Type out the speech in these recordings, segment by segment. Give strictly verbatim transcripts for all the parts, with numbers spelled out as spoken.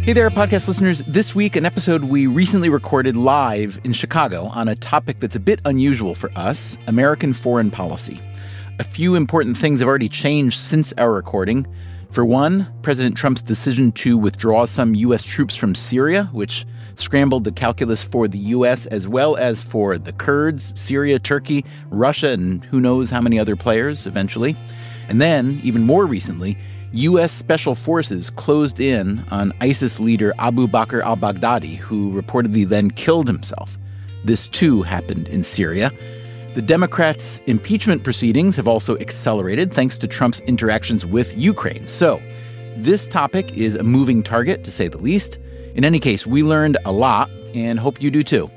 Hey there, podcast listeners. This week, an episode we recently recorded live in Chicago on a topic that's a bit unusual for us, American foreign policy. A few important things have already changed since our recording. For one, President Trump's decision to withdraw some U S troops from Syria, which scrambled the calculus for the U S as well as for the Kurds, Syria, Turkey, Russia, and who knows how many other players eventually. And then, even more recently, U S Special Forces closed in on ISIS leader Abu Bakr al-Baghdadi, who reportedly then killed himself. This, too, happened in Syria. The Democrats' impeachment proceedings have also accelerated thanks to Trump's interactions with Ukraine. So, this topic is a moving target, to say the least. In any case, we learned a lot, and hope you do too.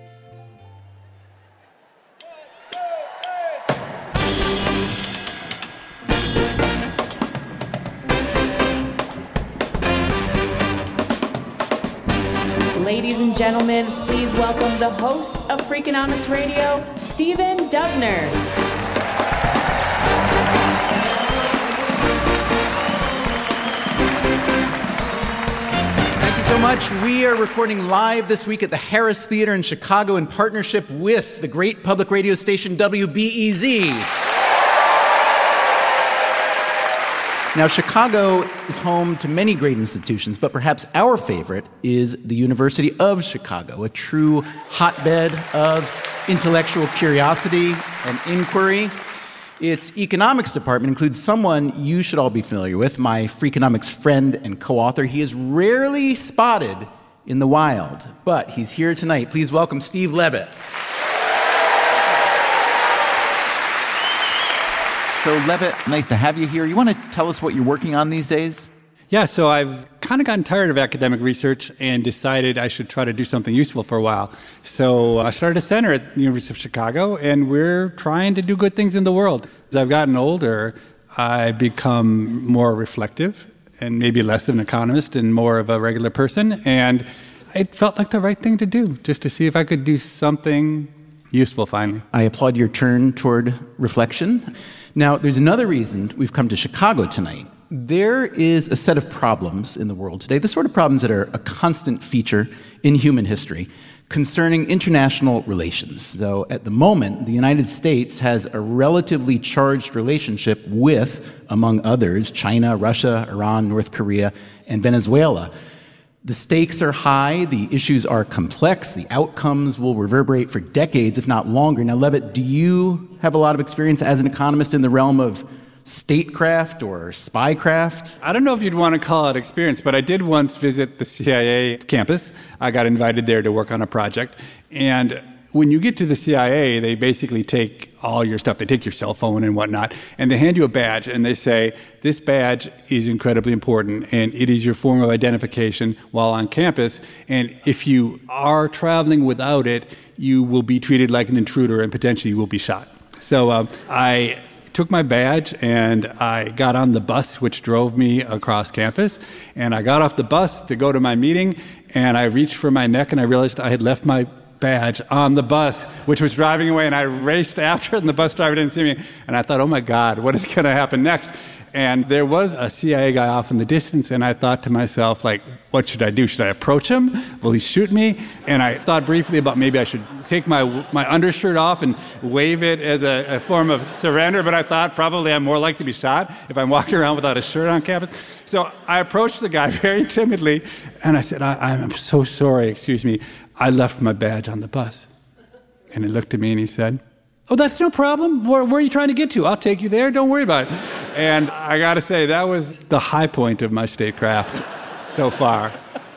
Ladies and gentlemen, please welcome the host of Freakonomics Radio, Stephen Dubner. Thank you so much. We are recording live this week at the Harris Theater in Chicago in partnership with the great public radio station W B E Z. Now, Chicago is home to many great institutions, but perhaps our favorite is the University of Chicago, a true hotbed of intellectual curiosity and inquiry. Its economics department includes someone you should all be familiar with, my Freakonomics friend and co-author. He is rarely spotted in the wild, but he's here tonight. Please welcome Steve Levitt. So, Levitt, nice to have you here. You want to tell us what you're working on these days? Yeah, so I've kind of gotten tired of academic research and decided I should try to do something useful for a while. So I started a center at the University of Chicago, and we're trying to do good things in the world. As I've gotten older, I become more reflective and maybe less of an economist and more of a regular person. And it felt like the right thing to do, just to see if I could do something useful finally. I applaud your turn toward reflection. Now, there's another reason we've come to Chicago tonight. There is a set of problems in the world today, the sort of problems that are a constant feature in human history, concerning international relations. So at the moment, the United States has a relatively charged relationship with, among others, China, Russia, Iran, North Korea, and Venezuela. The stakes are high, the issues are complex, the outcomes will reverberate for decades, if not longer. Now, Levitt, do you have a lot of experience as an economist in the realm of statecraft or spycraft? I don't know if you'd want to call it experience, but I did once visit the C I A campus. I got invited there to work on a project. And when you get to the C I A, they basically take all your stuff. They take your cell phone and whatnot, and they hand you a badge, and they say, this badge is incredibly important, and it is your form of identification while on campus. And if you are traveling without it, you will be treated like an intruder, and potentially you will be shot. So um, I took my badge, and I got on the bus, which drove me across campus. And I got off the bus to go to my meeting, and I reached for my neck, and I realized I had left my badge on the bus, which was driving away, and I raced after it, and the bus driver didn't see me. And I thought, oh my God, what is going to happen next? And there was a C I A guy off in the distance, and I thought to myself, like, what should I do? Should I approach him? Will he shoot me? And I thought briefly about maybe I should take my my undershirt off and wave it as a, a form of surrender, but I thought probably I'm more likely to be shot if I'm walking around without a shirt on campus. So I approached the guy very timidly, and I said, I, I'm so sorry, excuse me, I left my badge on the bus. And he looked at me and he said, oh, that's no problem. Where, where are you trying to get to? I'll take you there. Don't worry about it. And I got to say, that was the high point of my statecraft so far.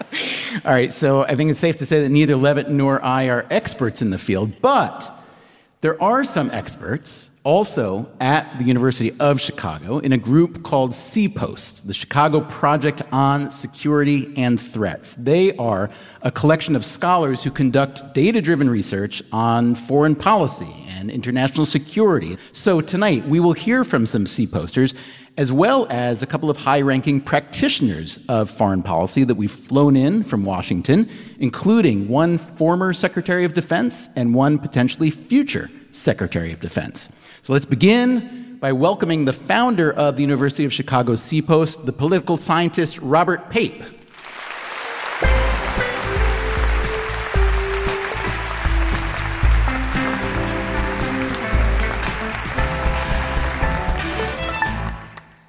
All right, so I think it's safe to say that neither Levitt nor I are experts in the field, but there are some experts also at the University of Chicago in a group called C-Post, the Chicago Project on Security and Threats. They are a collection of scholars who conduct data-driven research on foreign policy and international security. So tonight, we will hear from some C-Posters, as well as a couple of high-ranking practitioners of foreign policy that we've flown in from Washington, including one former Secretary of Defense and one potentially future Secretary of Defense. So let's begin by welcoming the founder of the University of Chicago C-Post, the political scientist Robert Pape.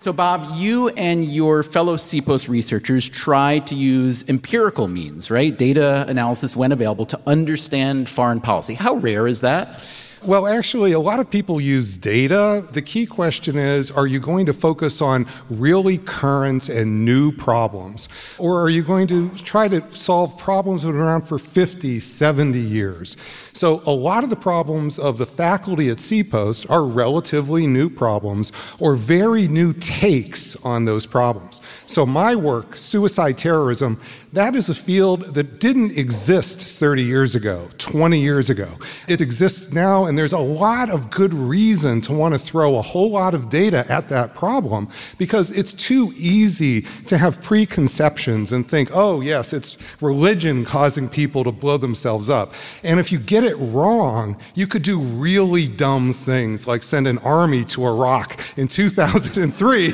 So, Bob, you and your fellow C P O S researchers tried to use empirical means, right? Data analysis when available to understand foreign policy. How rare is that? Well, actually, a lot of people use data. The key question is, are you going to focus on really current and new problems? Or are you going to try to solve problems that have been around for fifty, seventy years? So a lot of the problems of the faculty at C P O S are relatively new problems or very new takes on those problems. So my work, suicide terrorism, that is a field that didn't exist thirty years ago, twenty years ago. It exists now, and there's a lot of good reason to want to throw a whole lot of data at that problem because it's too easy to have preconceptions and think, oh, yes, it's religion causing people to blow themselves up. And if you get it wrong, you could do really dumb things like send an army to Iraq in two thousand three,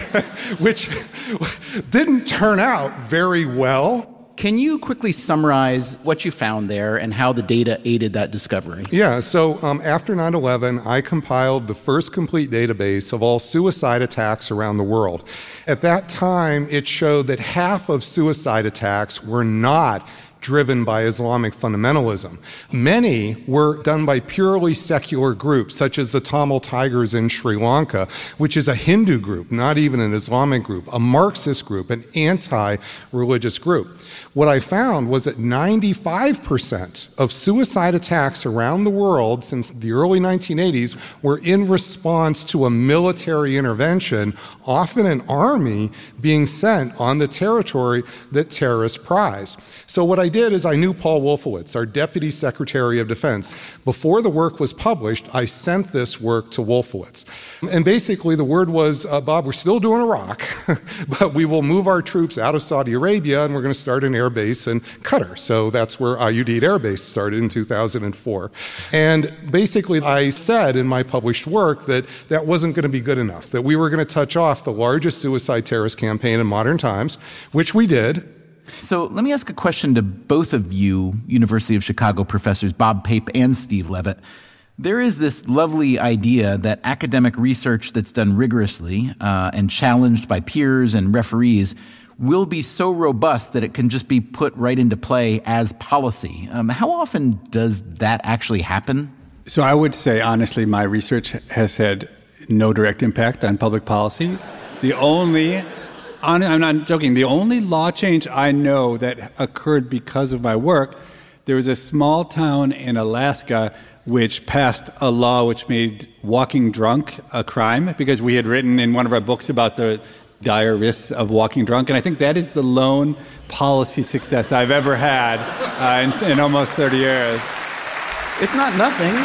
which didn't turn out very well. Can you quickly summarize what you found there and how the data aided that discovery? Yeah, so um, after nine eleven, I compiled the first complete database of all suicide attacks around the world. At that time, it showed that half of suicide attacks were not driven by Islamic fundamentalism. Many were done by purely secular groups, such as the Tamil Tigers in Sri Lanka, which is a Hindu group, not even an Islamic group, a Marxist group, an anti-religious group. What I found was that ninety-five percent of suicide attacks around the world since the early nineteen eighties were in response to a military intervention, often an army being sent on the territory that terrorists prize. So what I did is I knew Paul Wolfowitz, our Deputy Secretary of Defense. Before the work was published, I sent this work to Wolfowitz. And basically the word was, uh, Bob, we're still doing Iraq, but we will move our troops out of Saudi Arabia and we're going to start an air base in Qatar. So that's where Ayudhya Air Base started in two thousand four. And basically I said in my published work that that wasn't going to be good enough, that we were going to touch off the largest suicide terrorist campaign in modern times, which we did. So let me ask a question to both of you, University of Chicago professors Bob Pape and Steve Levitt. There is this lovely idea that academic research that's done rigorously uh, and challenged by peers and referees will be so robust that it can just be put right into play as policy. Um, how often does that actually happen? So I would say, honestly, my research has had no direct impact on public policy. The only... I'm not joking. The only law change I know that occurred because of my work, there was a small town in Alaska which passed a law which made walking drunk a crime because we had written in one of our books about the dire risks of walking drunk. And I think that is the lone policy success I've ever had uh, in, in almost thirty years. It's not nothing.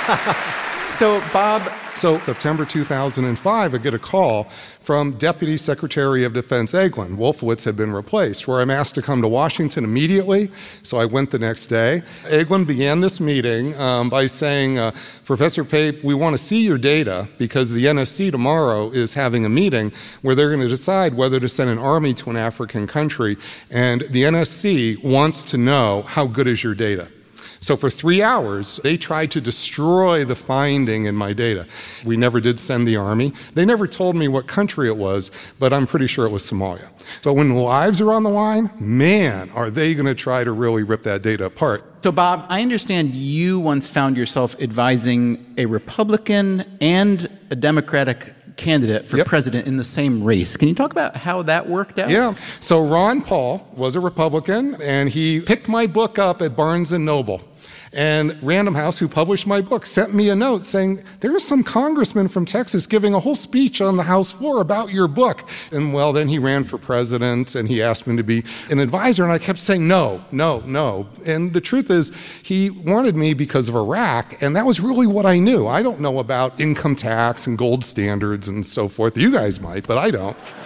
So, Bob... So September two thousand five, I get a call from Deputy Secretary of Defense Eglin. Wolfowitz had been replaced, where I'm asked to come to Washington immediately. So I went the next day. Eglin began this meeting um, by saying, uh, Professor Pape, we want to see your data because the N S C tomorrow is having a meeting where they're going to decide whether to send an army to an African country. And the N S C wants to know how good is your data. So for three hours, they tried to destroy the finding in my data. We never did send the army. They never told me what country it was, but I'm pretty sure it was Somalia. So when lives are on the line, man, are they going to try to really rip that data apart. So, Bob, I understand you once found yourself advising a Republican and a Democratic candidate for yep. president in the same race. Can you talk about how that worked out? Yeah. So Ron Paul was a Republican, and he picked my book up at Barnes and Noble. And Random House, who published my book, sent me a note saying, there's some congressman from Texas giving a whole speech on the House floor about your book. And well, then he ran for president and he asked me to be an advisor. And I kept saying, no, no, no. And the truth is, he wanted me because of Iraq. And that was really what I knew. I don't know about income tax and gold standards and so forth. You guys might, but I don't.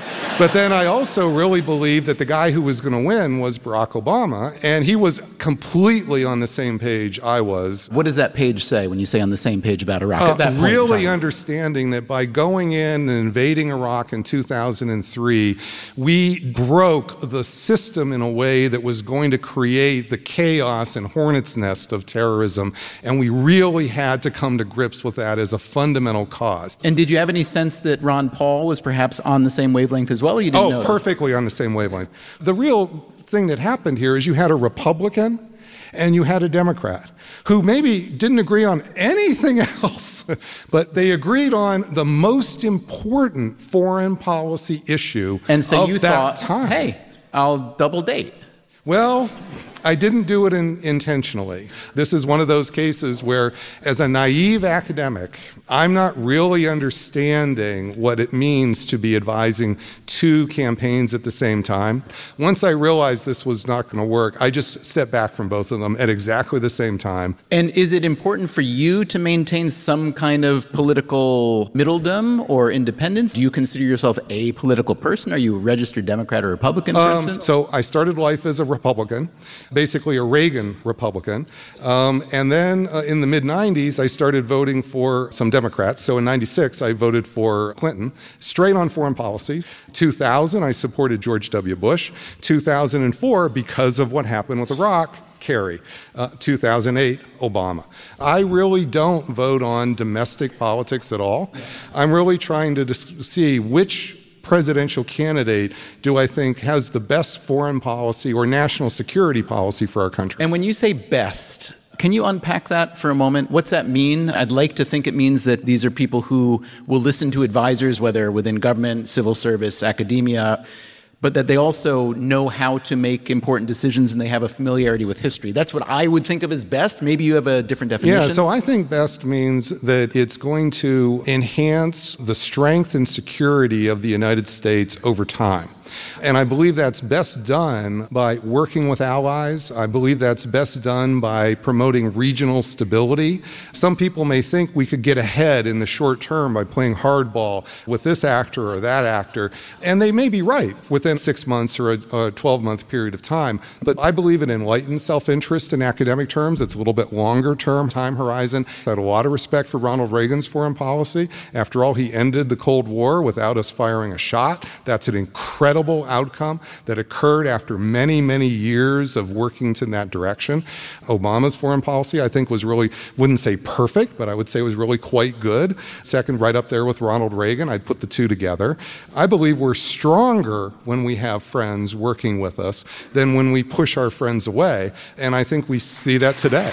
But then I also really believed that the guy who was going to win was Barack Obama, and he was completely on the same page I was. What does that page say when you say on the same page about Iraq? Uh, at that point really in time? Understanding that by going in and invading Iraq in two thousand three, we broke the system in a way that was going to create the chaos and hornet's nest of terrorism, and we really had to come to grips with that as a fundamental cause. And did you have any sense that Ron Paul was perhaps on the same wavelength as well? Or you didn't oh, know perfectly on the same wavelength. The real thing that happened here is you had a Republican and you had a Democrat who maybe didn't agree on anything else, but they agreed on the most important foreign policy issue and so of you that thought, time. Hey, I'll double date. Well, I didn't do it in, intentionally. This is one of those cases where, as a naive academic, I'm not really understanding what it means to be advising two campaigns at the same time. Once I realized this was not going to work, I just stepped back from both of them at exactly the same time. And is it important for you to maintain some kind of political middledom or independence? Do you consider yourself a political person? Are you a registered Democrat or Republican, for um, instance? So I started life as a Republican, basically a Reagan Republican. Um, and then uh, in the mid nineties, I started voting for some Democrats. So in ninety-six, I voted for Clinton, straight on foreign policy. two thousand, I supported George W. Bush. two thousand four, because of what happened with Iraq, Kerry. Uh, two thousand eight, Obama. I really don't vote on domestic politics at all. I'm really trying to dis- see which presidential candidate do I think has the best foreign policy or national security policy for our country. And when you say best, can you unpack that for a moment? What's that mean? I'd like to think it means that these are people who will listen to advisors, whether within government, civil service, academia, but that they also know how to make important decisions and they have a familiarity with history. That's what I would think of as best. Maybe you have a different definition. Yeah, so I think best means that it's going to enhance the strength and security of the United States over time. And I believe that's best done by working with allies. I believe that's best done by promoting regional stability. Some people may think we could get ahead in the short term by playing hardball with this actor or that actor, and they may be right within six months or a twelve-month period of time. But I believe in enlightened self-interest in academic terms. It's a little bit longer-term time horizon. I had a lot of respect for Ronald Reagan's foreign policy. After all, he ended the Cold War without us firing a shot. That's an incredible outcome that occurred after many, many years of working to that direction. Obama's foreign policy, I think, was really, wouldn't say perfect, but I would say was really quite good. Second, right up there with Ronald Reagan. I'd put the two together. I believe we're stronger when we have friends working with us than when we push our friends away. And I think we see that today.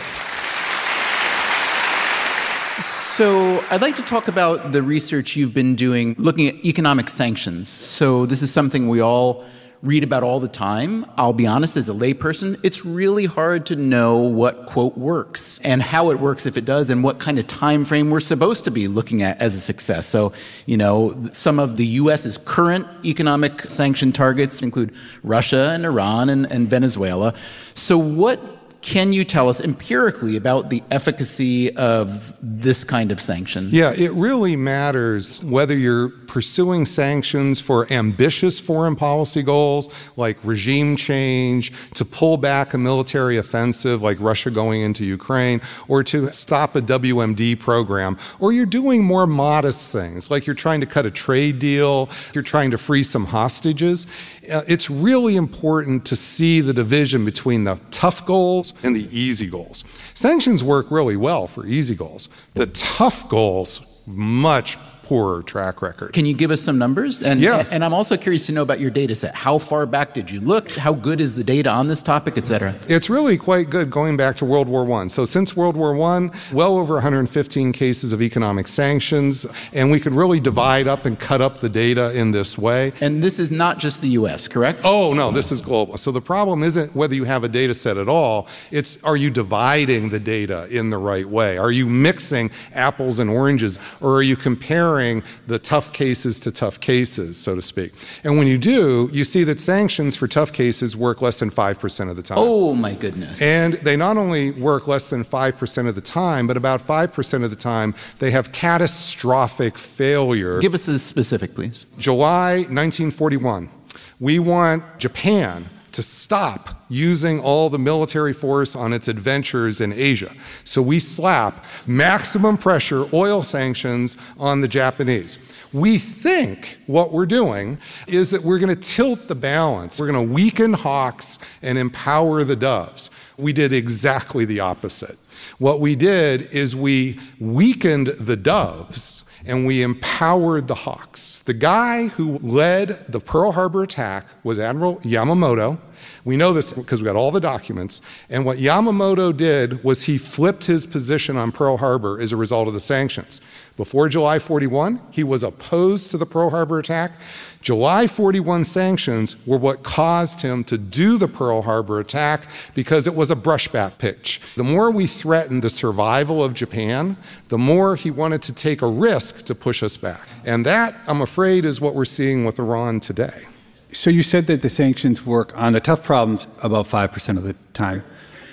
So I'd like to talk about the research you've been doing looking at economic sanctions. So this is something we all read about all the time. I'll be honest, as a layperson, it's really hard to know what, quote, works and how it works if it does and what kind of time frame we're supposed to be looking at as a success. So, you know, some of the U S's current economic sanction targets include Russia and Iran and, and Venezuela. So what can you tell us empirically about the efficacy of this kind of sanction? Yeah, it really matters whether you're pursuing sanctions for ambitious foreign policy goals like regime change, to pull back a military offensive like Russia going into Ukraine, or to stop a W M D program, or you're doing more modest things like you're trying to cut a trade deal, you're trying to free some hostages. Uh, it's really important to see the division between the tough goals and the easy goals. Sanctions work really well for easy goals. The tough goals, much poorer track record. Can you give us some numbers? And, yes. And I'm also curious to know about your data set. How far back did you look? How good is the data on this topic, et cetera? It's really quite good going back to World War One. So since World War One, well over one hundred fifteen cases of economic sanctions, and we could really divide up and cut up the data in this way. And this is not just the U S, correct? Oh, no, this is global. So the problem isn't whether you have a data set at all. It's, are you dividing the data in the right way? Are you mixing apples and oranges, or are you comparing comparing the tough cases to tough cases, so to speak. And when you do, you see that sanctions for tough cases work less than five percent of the time. Oh, my goodness. And they not only work less than five percent of the time, but about five percent of the time, they have catastrophic failure. Give us a specific, please. July nineteen forty-one. We want Japan to stop using all the military force on its adventures in Asia. So we slap maximum pressure oil sanctions on the Japanese. We think what we're doing is that we're going to tilt the balance. We're going to weaken hawks and empower the doves. We did exactly the opposite. What we did is we weakened the doves and we empowered the hawks. The guy who led the Pearl Harbor attack was Admiral Yamamoto. We know this because we got all the documents. And what Yamamoto did was he flipped his position on Pearl Harbor as a result of the sanctions. Before July forty-one, he was opposed to the Pearl Harbor attack. July forty-one sanctions were what caused him to do the Pearl Harbor attack because it was a brushback pitch. The more we threatened the survival of Japan, the more he wanted to take a risk to push us back. And that, I'm afraid, is what we're seeing with Iran today. So you said that the sanctions work on the tough problems about five percent of the time.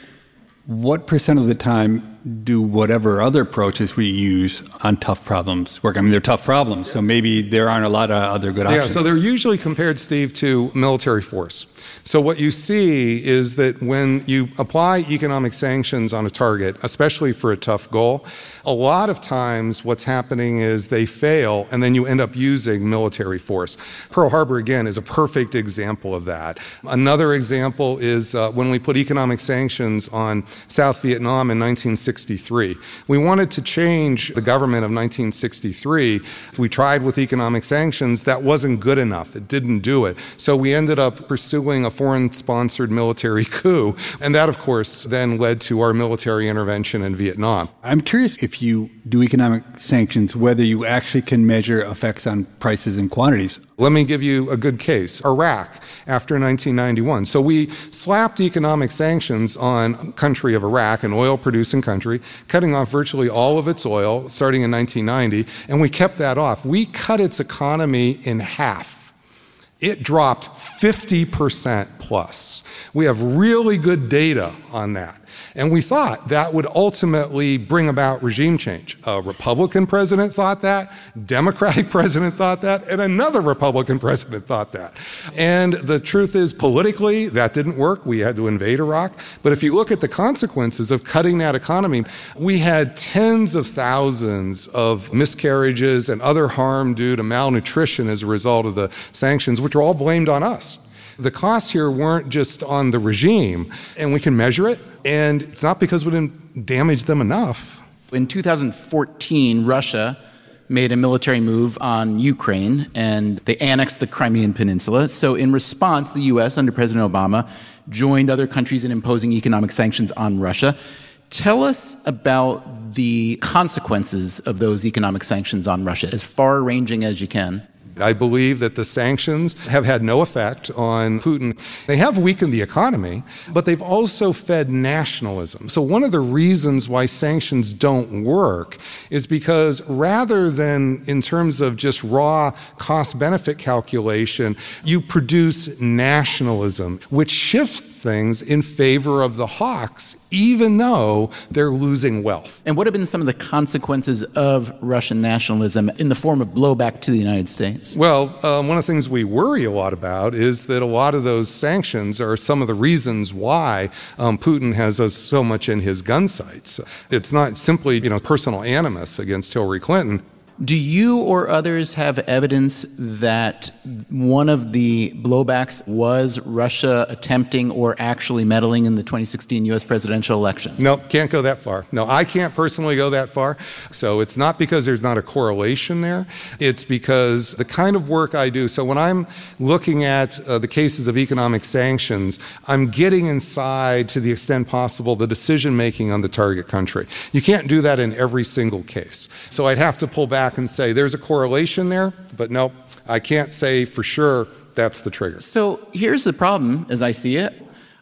What percent of the time do whatever other approaches we use on tough problems work? I mean, they're tough problems, so maybe there aren't a lot of other good options. Yeah, so they're usually compared, Steve, to military force. So what you see is that when you apply economic sanctions on a target, especially for a tough goal, a lot of times what's happening is they fail and then you end up using military force. Pearl Harbor, again, is a perfect example of that. Another example is uh, when we put economic sanctions on South Vietnam in nineteen sixty-three. We wanted to change the government of nineteen sixty-three. We tried with economic sanctions. That wasn't good enough. It didn't do it. So we ended up pursuing a foreign-sponsored military coup. And that, of course, then led to our military intervention in Vietnam. I'm curious if you do economic sanctions, whether you actually can measure effects on prices and quantities. Let me give you a good case. Iraq, after nineteen ninety-one. So we slapped economic sanctions on a country of Iraq, an oil-producing country, cutting off virtually all of its oil starting in nineteen ninety, and we kept that off. We cut its economy in half. It dropped fifty percent plus. We have really good data on that. And we thought that would ultimately bring about regime change. A Republican president thought that, Democratic president thought that, and another Republican president thought that. And the truth is, politically, that didn't work. We had to invade Iraq. But if you look at the consequences of cutting that economy, we had tens of thousands of miscarriages and other harm due to malnutrition as a result of the sanctions, which are all blamed on us. The costs here weren't just on the regime, and we can measure it, and it's not because we didn't damage them enough. In two thousand fourteen, Russia made a military move on Ukraine, and they annexed the Crimean Peninsula. So in response, the U S, under President Obama, joined other countries in imposing economic sanctions on Russia. Tell us about the consequences of those economic sanctions on Russia, as far-ranging as you can. I believe that the sanctions have had no effect on Putin. They have weakened the economy, but they've also fed nationalism. So one of the reasons why sanctions don't work is because rather than in terms of just raw cost-benefit calculation, you produce nationalism, which shifts things in favor of the hawks, even though they're losing wealth. And what have been some of the consequences of Russian nationalism in the form of blowback to the United States? Well, um, one of the things we worry a lot about is that a lot of those sanctions are some of the reasons why um, Putin has us so much in his gun sights. It's not simply, you know, personal animus against Hillary Clinton. Do you or others have evidence that one of the blowbacks was Russia attempting or actually meddling in the twenty sixteen U S presidential election? No, can't go that far. No, I can't personally go that far. So it's not because there's not a correlation there. It's because the kind of work I do, so when I'm looking at uh, the cases of economic sanctions, I'm getting inside, to the extent possible, the decision-making on the target country. You can't do that in every single case. So I'd have to pull back and say there's a correlation there, but no, I can't say for sure that's the trigger. So here's the problem, as I see it.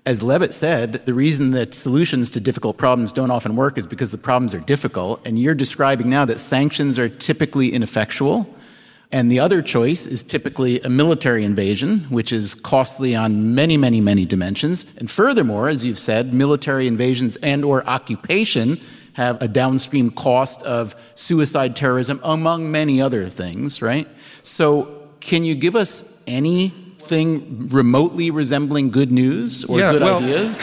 as Levitt said, the reason that solutions to difficult problems don't often work is because the problems are difficult. And you're describing now that sanctions are typically ineffectual. And the other choice is typically a military invasion, which is costly on many, many, many dimensions. And furthermore, as you've said, military invasions and or occupation have a downstream cost of suicide terrorism, among many other things, right? So can you give us anything remotely resembling good news or yeah, good well, ideas?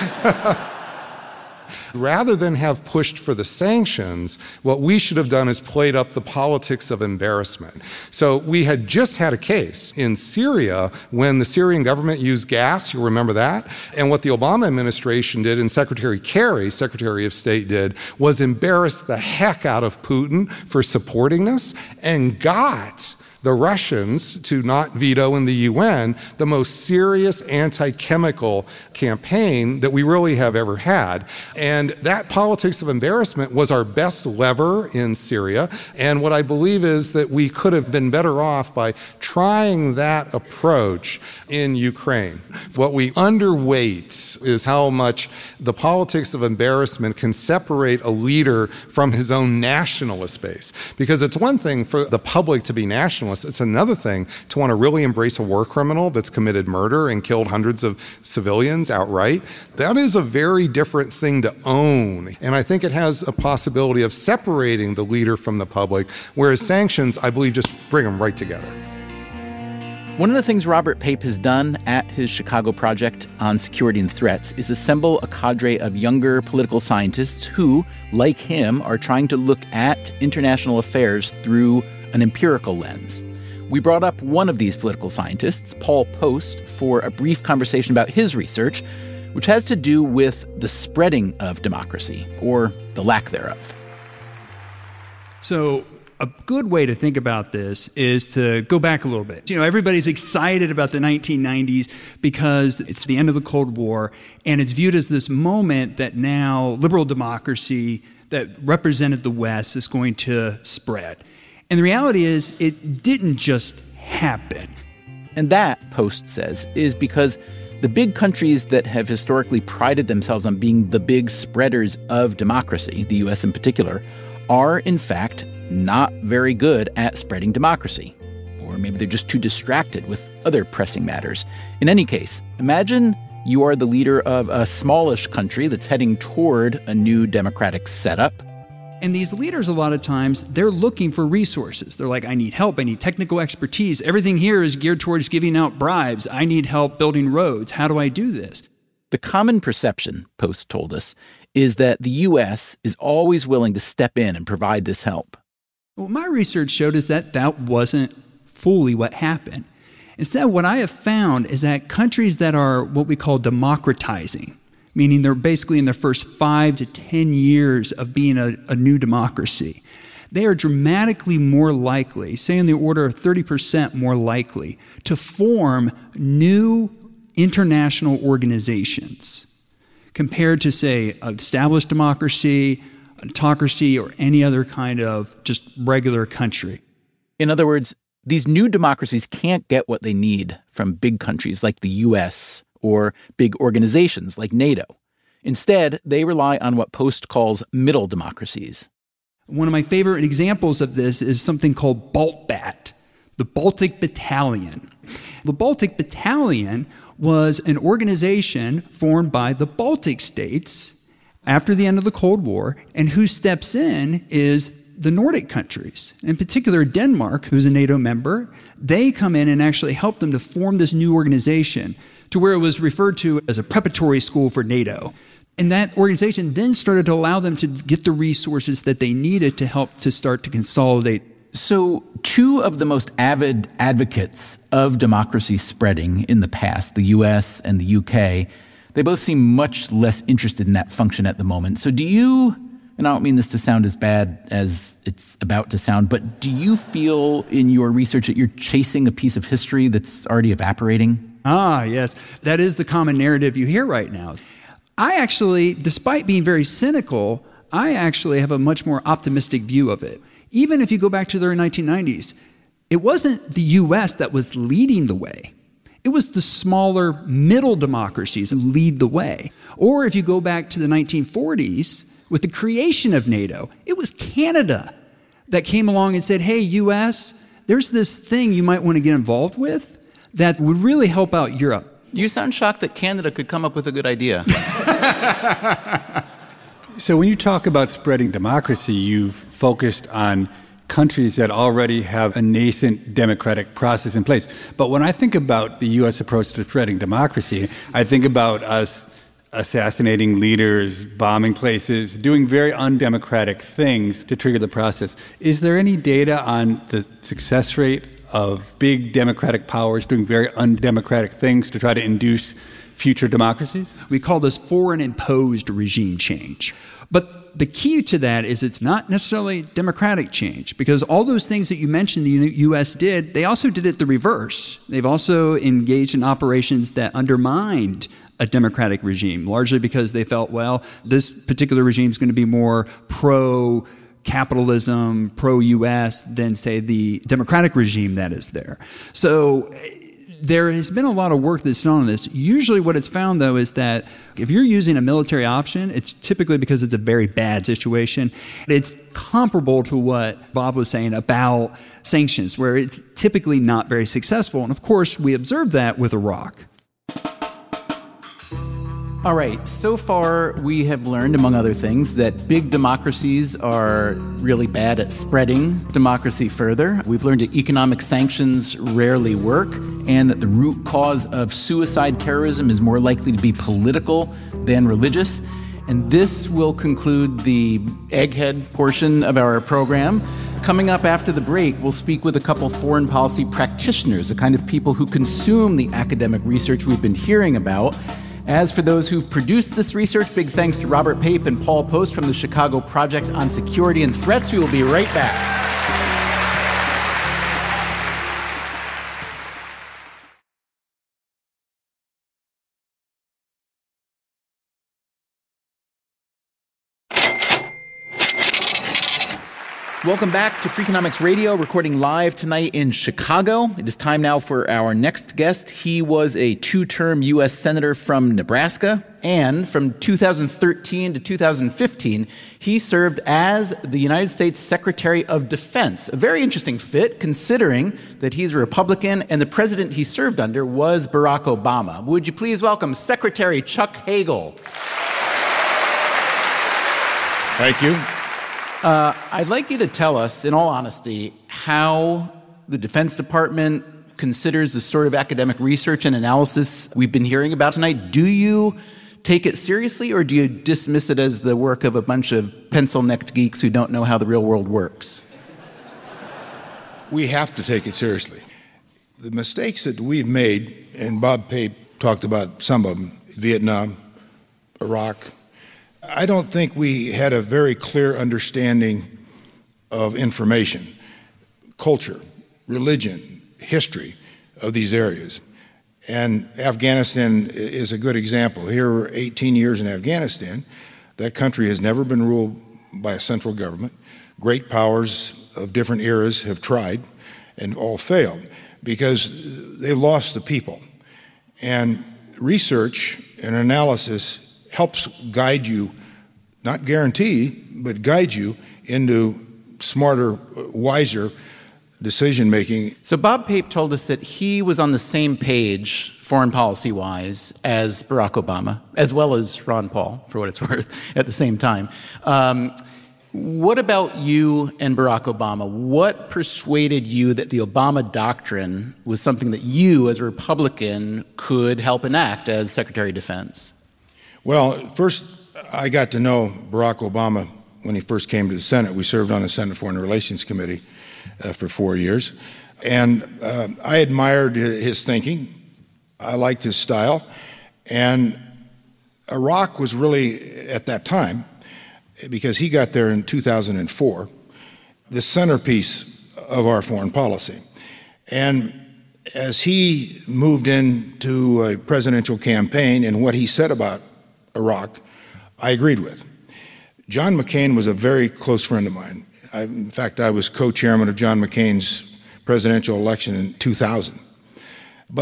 Rather than have pushed for the sanctions, what we should have done is played up the politics of embarrassment. So we had just had a case in Syria when the Syrian government used gas, you'll remember that, and what the Obama administration did and Secretary Kerry, Secretary of State, did was embarrass the heck out of Putin for supporting this and got the Russians to not veto in the U N the most serious anti-chemical campaign that we really have ever had. And that politics of embarrassment was our best lever in Syria. And what I believe is that we could have been better off by trying that approach in Ukraine. What we underweight is how much the politics of embarrassment can separate a leader from his own nationalist base. Because it's one thing for the public to be nationalist. It's another thing to want to really embrace a war criminal that's committed murder and killed hundreds of civilians outright. That is a very different thing to own. And I think it has a possibility of separating the leader from the public, whereas sanctions, I believe, just bring them right together. One of the things Robert Pape has done at his Chicago project on security and threats is assemble a cadre of younger political scientists who, like him, are trying to look at international affairs through an empirical lens. We brought up one of these political scientists, Paul Post, for a brief conversation about his research, which has to do with the spreading of democracy, or the lack thereof. So a good way to think about this is to go back a little bit. You know, everybody's excited about the nineteen nineties because it's the end of the Cold War, and it's viewed as this moment that now liberal democracy that represented the West is going to spread. And the reality is, it didn't just happen. And that, Post says, is because the big countries that have historically prided themselves on being the big spreaders of democracy, the U S in particular, are, in fact, not very good at spreading democracy. Or maybe they're just too distracted with other pressing matters. In any case, imagine you are the leader of a smallish country that's heading toward a new democratic setup. And these leaders, a lot of times, they're looking for resources. They're like, I need help. I need technical expertise. Everything here is geared towards giving out bribes. I need help building roads. How do I do this? The common perception, Post told us, is that the U S is always willing to step in and provide this help. What my research showed is that that wasn't fully what happened. Instead, what I have found is that countries that are what we call democratizing, meaning they're basically in their first five to ten years of being a, a new democracy, they are dramatically more likely, say in the order of thirty percent more likely, to form new international organizations compared to, say, an established democracy, an autocracy, or any other kind of just regular country. In other words, these new democracies can't get what they need from big countries like the U S or big organizations like NATO. Instead, they rely on what Post calls middle democracies. One of my favorite examples of this is something called BALTBAT, the Baltic Battalion. The Baltic Battalion was an organization formed by the Baltic states after the end of the Cold War, and who steps in is the Nordic countries, in particular Denmark, who's a NATO member. They come in and actually help them to form this new organization to where it was referred to as a preparatory school for NATO. And that organization then started to allow them to get the resources that they needed to help to start to consolidate. So two of the most avid advocates of democracy spreading in the past, the U S and the U K, they both seem much less interested in that function at the moment. So do you, and I don't mean this to sound as bad as it's about to sound, but do you feel in your research that you're chasing a piece of history that's already evaporating? Ah, yes. That is the common narrative you hear right now. I actually, despite being very cynical, I actually have a much more optimistic view of it. Even if you go back to the nineteen nineties, it wasn't the U S that was leading the way. it was the smaller middle democracies that lead the way. Or if you go back to the nineteen forties, with the creation of NATO, it was Canada that came along and said, hey, U S, there's this thing you might want to get involved with that would really help out Europe. You sound shocked that Canada could come up with a good idea. So when you talk about spreading democracy, you've focused on countries that already have a nascent democratic process in place. But when I think about the U S approach to spreading democracy, I think about us assassinating leaders, bombing places, doing very undemocratic things to trigger the process. Is there any data on the success rate of big democratic powers doing very undemocratic things to try to induce future democracies? We call this foreign imposed regime change. But the key to that is it's not necessarily democratic change, because all those things that you mentioned the U S did, they also did it the reverse. They've also engaged in operations that undermined a democratic regime, largely because they felt, well, this particular regime is going to be more pro capitalism, pro-U S than, say, the democratic regime that is there. So there has been a lot of work that's done on this. Usually what it's found, though, is that if you're using a military option, it's typically because it's a very bad situation. It's comparable to what Bob was saying about sanctions, where it's typically not very successful. And, of course, we observed that with Iraq. All right, so far we have learned, among other things, that big democracies are really bad at spreading democracy further. We've learned that economic sanctions rarely work, and that the root cause of suicide terrorism is more likely to be political than religious. And this will conclude the egghead portion of our program. Coming up after the break, we'll speak with a couple foreign policy practitioners, the kind of people who consume the academic research we've been hearing about. As for those who've produced this research, big thanks to Robert Pape and Paul Post from the Chicago Project on Security and Threats. We will be right back. Welcome back to Freakonomics Radio, recording live tonight in Chicago. It is time now for our next guest. He was a two-term U S Senator from Nebraska, and from two thousand thirteen to two thousand fifteen, he served as the United States Secretary of Defense. A very interesting fit, considering that he's a Republican and the president he served under was Barack Obama. Would you please welcome Secretary Chuck Hagel? Thank you. Uh, I'd like you to tell us, in all honesty, how the Defense Department considers the sort of academic research and analysis we've been hearing about tonight. Do you take it seriously, or do you dismiss it as the work of a bunch of pencil-necked geeks who don't know how the real world works? We have to take it seriously. The mistakes that we've made, and Bob Pape talked about some of them, Vietnam, Iraq, I don't think we had a very clear understanding of information, culture, religion, history of these areas. And Afghanistan is a good example. Here we're eighteen years in Afghanistan. That country has never been ruled by a central government. Great powers of different eras have tried and all failed because they lost the people. And research and analysis helps guide you, not guarantee, but guide you into smarter, wiser decision-making. So Bob Pape told us that he was on the same page, foreign policy-wise, as Barack Obama, as well as Ron Paul, for what it's worth, at the same time. Um, what about you and Barack Obama? What persuaded you that the Obama doctrine was something that you, as a Republican, could help enact as Secretary of Defense? Well, first, I got to know Barack Obama when he first came to the Senate. We served on the Senate Foreign Relations Committee uh, for four years. And uh, I admired his thinking. I liked his style. And Iraq was really, at that time, because he got there in two thousand four, the centerpiece of our foreign policy. And as he moved into a presidential campaign and what he said about Iraq, I agreed with. John McCain was a very close friend of mine. I, in fact, I was co-chairman of John McCain's presidential election in two thousand. But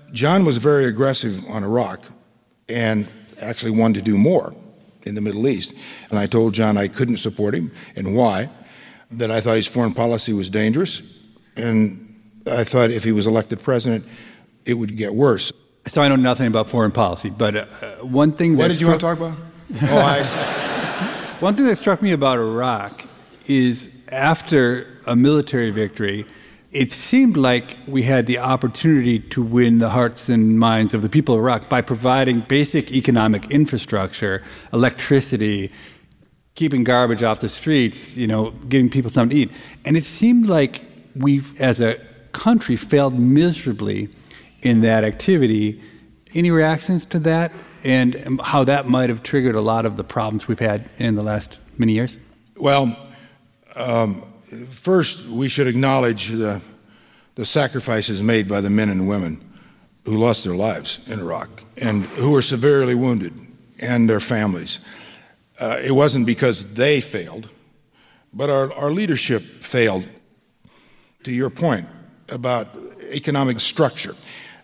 John was very aggressive on Iraq and actually wanted to do more in the Middle East. And I told John I couldn't support him, and why, that I thought his foreign policy was dangerous, and I thought if he was elected president, it would get worse. So I know nothing about foreign policy, but uh, one thing What that did you struck, want to talk about? Oh, I see. One thing that struck me about Iraq is after a military victory, it seemed like we had the opportunity to win the hearts and minds of the people of Iraq by providing basic economic infrastructure, electricity, keeping garbage off the streets, you know, giving people something to eat. And it seemed like we've, as a country, failed miserably in that activity. Any reactions to that, and how that might have triggered a lot of the problems we've had in the last many years? Well, um, first, we should acknowledge the, the sacrifices made by the men and women who lost their lives in Iraq and who were severely wounded, and their families. Uh, it wasn't because they failed, but our, our leadership failed. To your point about economic structure,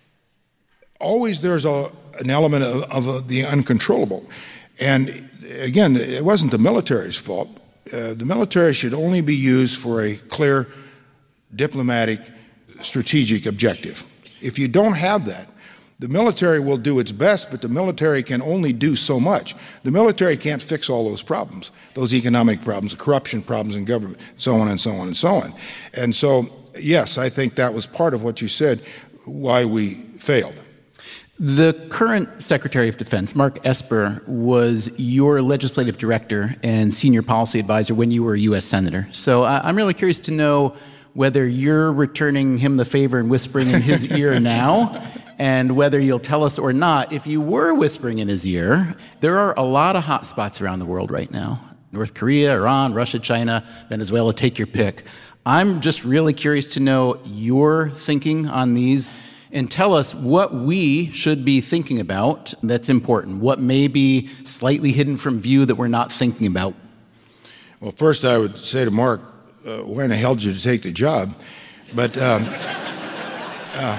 always there's a, an element of, of uh, the uncontrollable. And again, it wasn't the military's fault. Uh, the military should only be used for a clear diplomatic, strategic objective. If you don't have that, the military will do its best, but the military can only do so much. The military can't fix all those problems, those economic problems, the corruption problems in government, so on and so on and so on. And so, yes, I think that was part of what you said, why we failed. The current Secretary of Defense, Mark Esper, was your legislative director and senior policy advisor when you were a U S Senator. So uh, I'm really curious to know whether you're returning him the favor and whispering in his ear now, and whether you'll tell us or not, if you were whispering in his ear. There are a lot of hot spots around the world right now. North Korea, Iran, Russia, China, Venezuela, take your pick. I'm just really curious to know your thinking on these, and tell us what we should be thinking about that's important, what may be slightly hidden from view that we're not thinking about. Well, first I would say to Mark, uh, why in the hell did you take the job? But um, uh,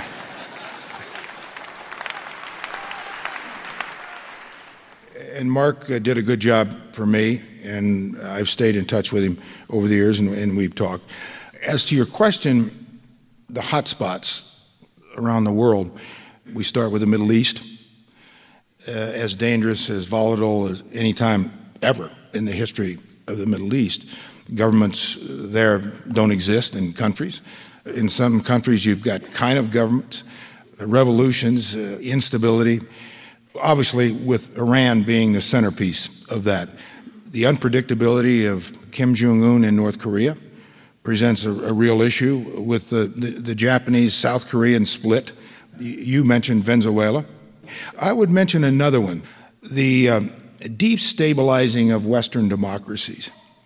and Mark uh, did a good job for me, and I've stayed in touch with him over the years, and, and we've talked. As to your question, the hot spots around the world, we start with the Middle East, uh, as dangerous, as volatile as any time ever in the history of the Middle East. Governments there don't exist in countries. In some countries, you've got kind of governments, revolutions, uh, instability. Obviously, with Iran being the centerpiece of that. The unpredictability of Kim Jong-un in North Korea presents a, a real issue with the, the, the Japanese-South Korean split. You mentioned Venezuela. I would mention another one, the um, destabilizing of Western democracies.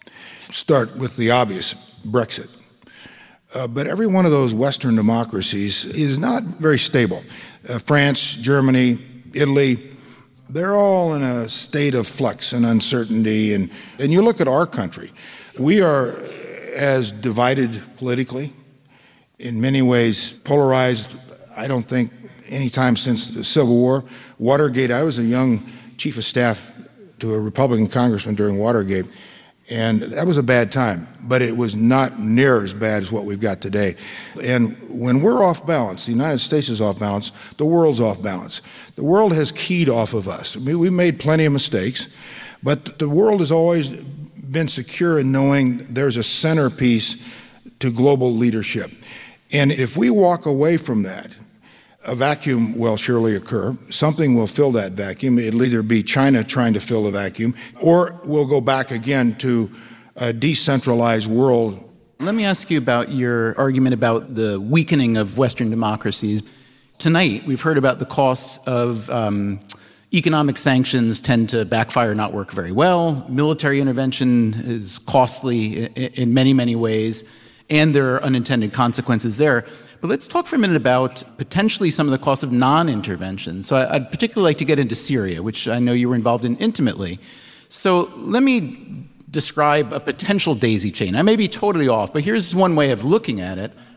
Start with the obvious, Brexit. Uh, but every one of those Western democracies is not very stable. Uh, France, Germany, Italy, they're all in a state of flux and uncertainty. And, and you look at our country, we are as divided politically, in many ways polarized, I don't think, any time since the Civil War. Watergate, I was a young chief of staff to a Republican congressman during Watergate, and that was a bad time, but it was not near as bad as what we've got today. And when we're off balance, the United States is off balance, the world's off balance. The world has keyed off of us. I mean, we made plenty of mistakes, but the world has always been secure in knowing there's a centerpiece to global leadership. And if we walk away from that, a vacuum will surely occur. Something will fill that vacuum. It'll either be China trying to fill the vacuum, or we'll go back again to a decentralized world. Let me ask you about your argument about the weakening of Western democracies. Tonight, we've heard about the costs of um, economic sanctions tend to backfire, not work very well. Military intervention is costly in many, many ways, and there are unintended consequences there. But let's talk for a minute about potentially some of the costs of non-intervention. So I'd particularly like to get into Syria, which I know you were involved in intimately. So let me describe a potential daisy chain. I may be totally off, but here's one way of looking at it.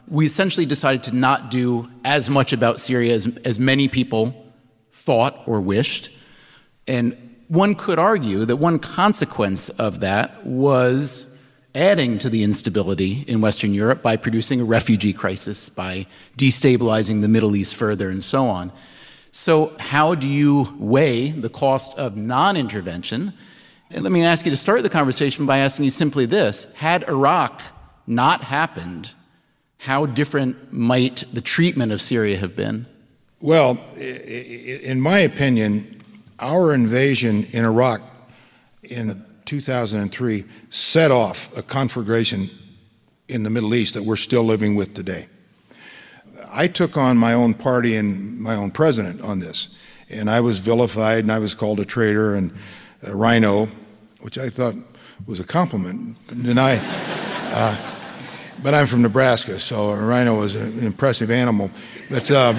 we essentially decided to not do as much about Syria as, as many people thought or wished. And one could argue that one consequence of that was adding to the instability in Western Europe by producing a refugee crisis, by destabilizing the Middle East further, and so on. So how do you weigh the cost of non-intervention? And let me ask you to start the conversation by asking you simply this. Had Iraq not happened, how different might the treatment of Syria have been? Well, in my opinion, our invasion in Iraq in two thousand three set off a conflagration in the Middle East that we're still living with today. I took on my own party and my own president on this, and I was vilified and I was called a traitor and a rhino, which I thought was a compliment. And I, uh, but I'm from Nebraska, so a rhino is an impressive animal. But, uh,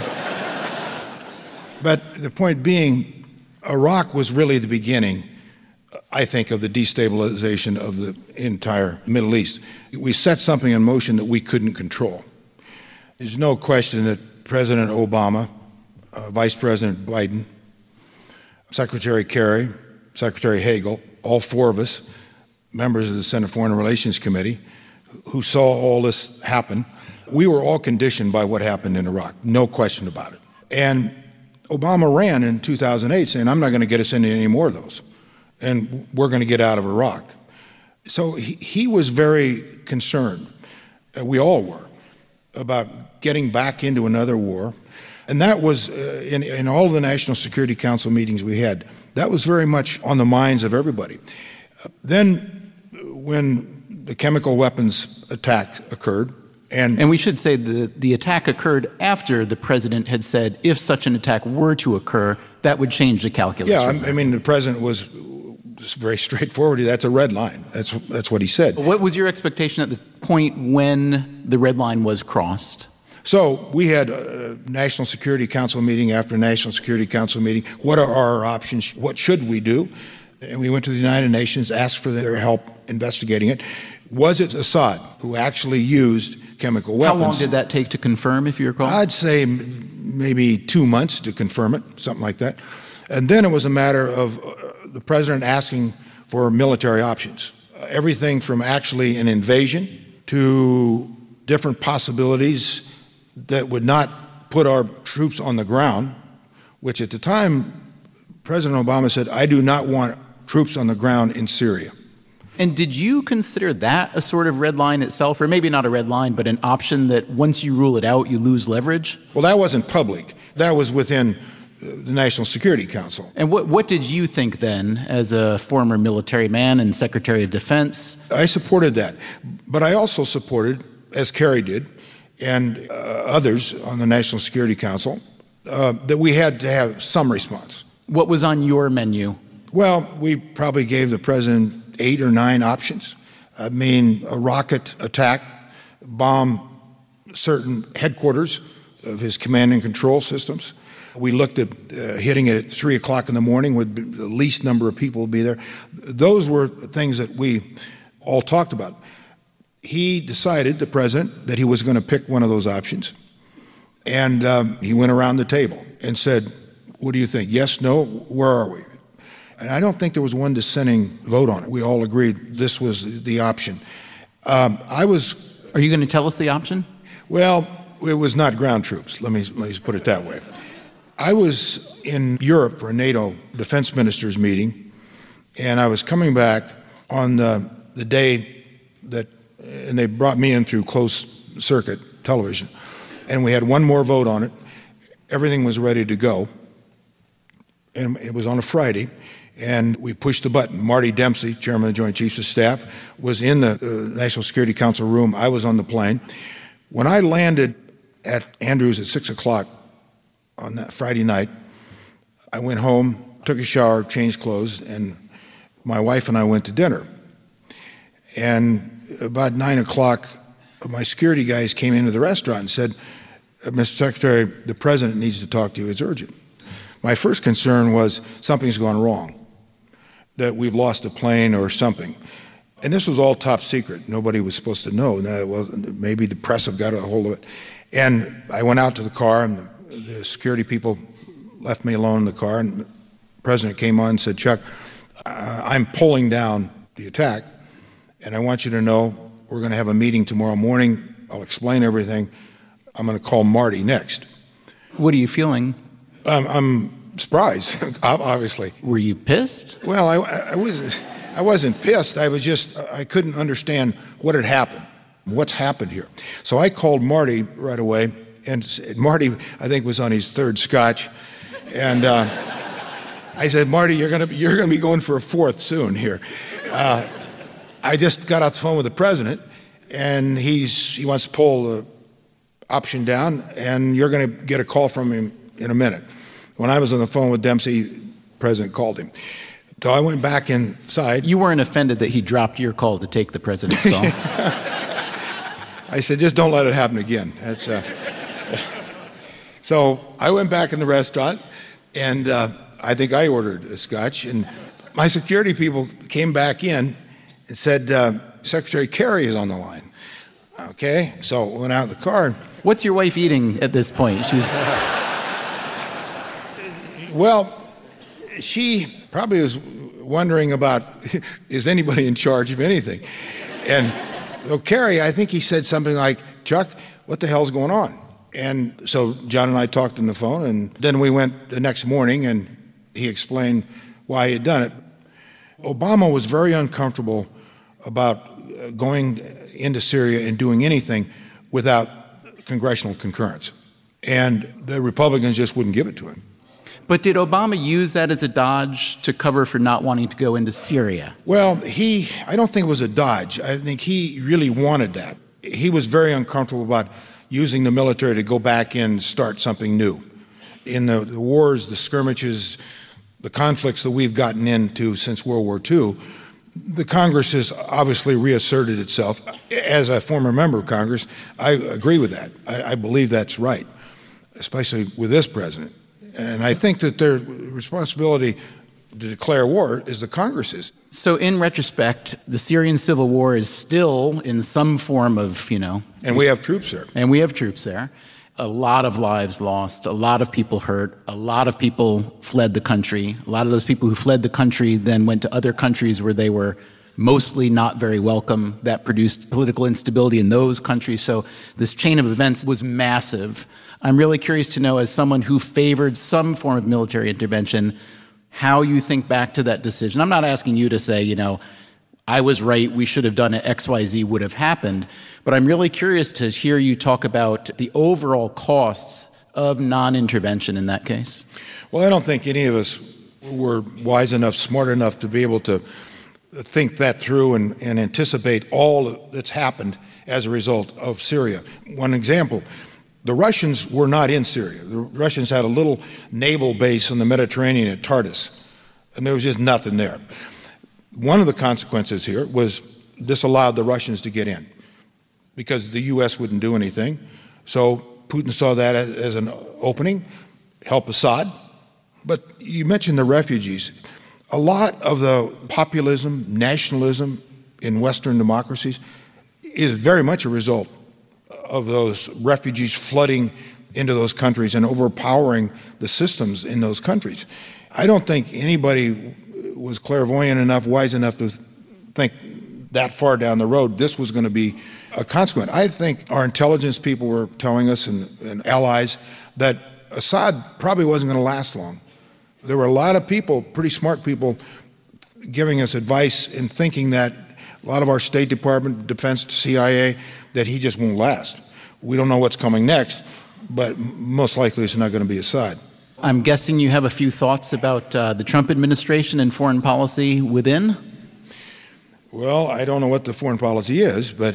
but the point being, Iraq was really the beginning, I think, of the destabilization of the entire Middle East. We set something in motion that we couldn't control. There's no question that President Obama, uh, Vice President Biden, Secretary Kerry, Secretary Hagel, all four of us, members of the Senate Foreign Relations Committee, who saw all this happen, we were all conditioned by what happened in Iraq, no question about it. And Obama ran in two thousand eight saying, I'm not going to get us into any more of those, and we're going to get out of Iraq. So he, he was very concerned, uh, we all were, about getting back into another war. And that was, uh, in, in all of the National Security Council meetings we had, that was very much on the minds of everybody. Uh, then when the chemical weapons attack occurred, and, and we should say the, the attack occurred after the president had said if such an attack were to occur, that would change the calculus. Yeah, I, I mean, the president was very straightforward. That's a red line. That's, that's what he said. What was your expectation at the point when the red line was crossed? So we had a National Security Council meeting after National Security Council meeting. What are our options? What should we do? And we went to the United Nations, asked for their help investigating it. Was it Assad who actually used chemical weapons? How long did that take to confirm, if you recall? I'd say maybe two months to confirm it, something like that. And then it was a matter of uh, the president asking for military options. Uh, everything from actually an invasion to different possibilities that would not put our troops on the ground, which at the time, President Obama said, I do not want troops on the ground in Syria. And did you consider that a sort of red line itself, or maybe not a red line, but an option that once you rule it out, you lose leverage? Well, that wasn't public. That was within the National Security Council. And what, what did you think then, as a former military man and Secretary of Defense? I supported that. But I also supported, as Kerry did, and uh, others on the National Security Council, uh, that we had to have some response. What was on your menu? Well, we probably gave the president eight or nine options. I mean, a rocket attack, bomb certain headquarters of his command and control systems. We looked at uh, hitting it at three o'clock in the morning with the least number of people would be there. Those were things that we all talked about. He decided, the president, that he was going to pick one of those options. And um, he went around the table and said, what do you think? Yes, no, where are we? And I don't think there was one dissenting vote on it. We all agreed this was the option. Um, I was... Are you going to tell us the option? Well, it was not ground troops. Let me, let me put it that way. I was in Europe for a NATO defense ministers meeting, and I was coming back on the, the day that, and they brought me in through closed circuit television, and we had one more vote on it. Everything was ready to go, and it was on a Friday. And we pushed the button. Marty Dempsey, chairman of the Joint Chiefs of Staff, was in the uh, National Security Council room. I was on the plane. When I landed at Andrews at six o'clock on that Friday night, I went home, took a shower, changed clothes, and my wife and I went to dinner. And about nine o'clock, my security guys came into the restaurant and said, Mister Secretary, the president needs to talk to you. It's urgent. My first concern was something's gone wrong, that we've lost a plane or something. And this was all top secret. Nobody was supposed to know. Now, it wasn't, maybe the press have got a hold of it. And I went out to the car, and the, the security people left me alone in the car, and the president came on and said, Chuck, uh, I'm pulling down the attack, and I want you to know we're going to have a meeting tomorrow morning. I'll explain everything. I'm going to call Marty next. What are you feeling? Um, I'm surprised, obviously. Were you pissed? Well, I, I was... I wasn't pissed. I was just, I couldn't understand what had happened. What's happened here? So I called Marty right away, and Marty, I think, was on his third scotch. And uh, I said, Marty, you're going to you're going to be going for a fourth soon here. Uh, I just got off the phone with the president, and he's he wants to pull the option down, and you're going to get a call from him in a minute. When I was on the phone with Dempsey, the president called him. So I went back inside. You weren't offended that he dropped your call to take the president's call? I said, just don't let it happen again. That's. Uh... So I went back in the restaurant, and uh, I think I ordered a scotch. And my security people came back in and said, uh, Secretary Kerry is on the line. Okay, so I went out in the car. What's your wife eating at this point? She's. Well, she probably was wondering about, is anybody in charge of anything? And so Kerry, I think he said something like, Chuck, what the hell's going on? And so John and I talked on the phone, and then we went the next morning, and he explained why he had done it. Obama was very uncomfortable about going into Syria and doing anything without congressional concurrence. And the Republicans just wouldn't give it to him. But did Obama use that as a dodge to cover for not wanting to go into Syria? Well, he, I don't think it was a dodge. I think he really wanted that. He was very uncomfortable about using the military to go back in and start something new. In the, the wars, the skirmishes, the conflicts that we've gotten into since World War Two, the Congress has obviously reasserted itself. As a former member of Congress, I agree with that. I, I believe that's right, especially with this president. And I think that their responsibility to declare war is the Congress's. So in retrospect, the Syrian civil war is still in some form of, you know... And we have troops there. And we have troops there. A lot of lives lost, a lot of people hurt, a lot of people fled the country. A lot of those people who fled the country then went to other countries where they were mostly not very welcome. That produced political instability in those countries. So this chain of events was massive. I'm really curious to know, as someone who favored some form of military intervention, how you think back to that decision. I'm not asking you to say, you know, I was right, we should have done it, X Y Z would have happened. But I'm really curious to hear you talk about the overall costs of non-intervention in that case. Well, I don't think any of us were wise enough, smart enough to be able to think that through and, and anticipate all that's happened as a result of Syria. One example, the Russians were not in Syria. The Russians had a little naval base in the Mediterranean at Tartus, and there was just nothing there. One of the consequences here was this allowed the Russians to get in because the U S wouldn't do anything. So Putin saw that as, as an opening, help Assad. But you mentioned the refugees. A lot of the populism, nationalism in Western democracies is very much a result of those refugees flooding into those countries and overpowering the systems in those countries. I don't think anybody was clairvoyant enough, wise enough to think that far down the road this was going to be a consequence. I think our intelligence people were telling us, and, and allies, that Assad probably wasn't going to last long. There were a lot of people, pretty smart people, giving us advice and thinking that a lot of our State Department, Defense, C I A, that he just won't last. We don't know what's coming next, but most likely it's not going to be Assad. I'm guessing you have a few thoughts about uh, the Trump administration and foreign policy within? Well, I don't know what the foreign policy is, but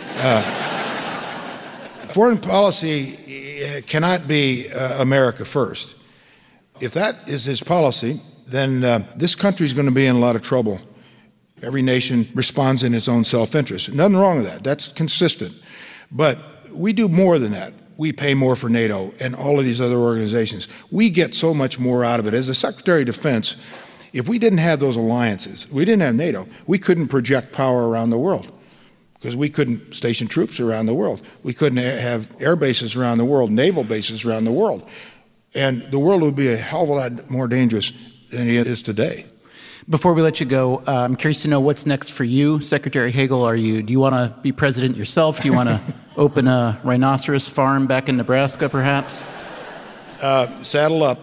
uh, foreign policy cannot be uh, America first. If that is his policy, then uh, this country is going to be in a lot of trouble. Every nation responds in its own self-interest. Nothing wrong with that. That's consistent. But we do more than that. We pay more for NATO and all of these other organizations. We get so much more out of it. As the Secretary of Defense, If we didn't have those alliances, we didn't have NATO, we couldn't project power around the world because we couldn't station troops around the world. We couldn't have air bases around the world, naval bases around the world. And the world would be a hell of a lot more dangerous than it is today. Before we let you go, uh, I'm curious to know what's next for you, Secretary Hagel. Are you? Do you want to be president yourself? Do you want to open a rhinoceros farm back in Nebraska, perhaps? Uh, saddle up.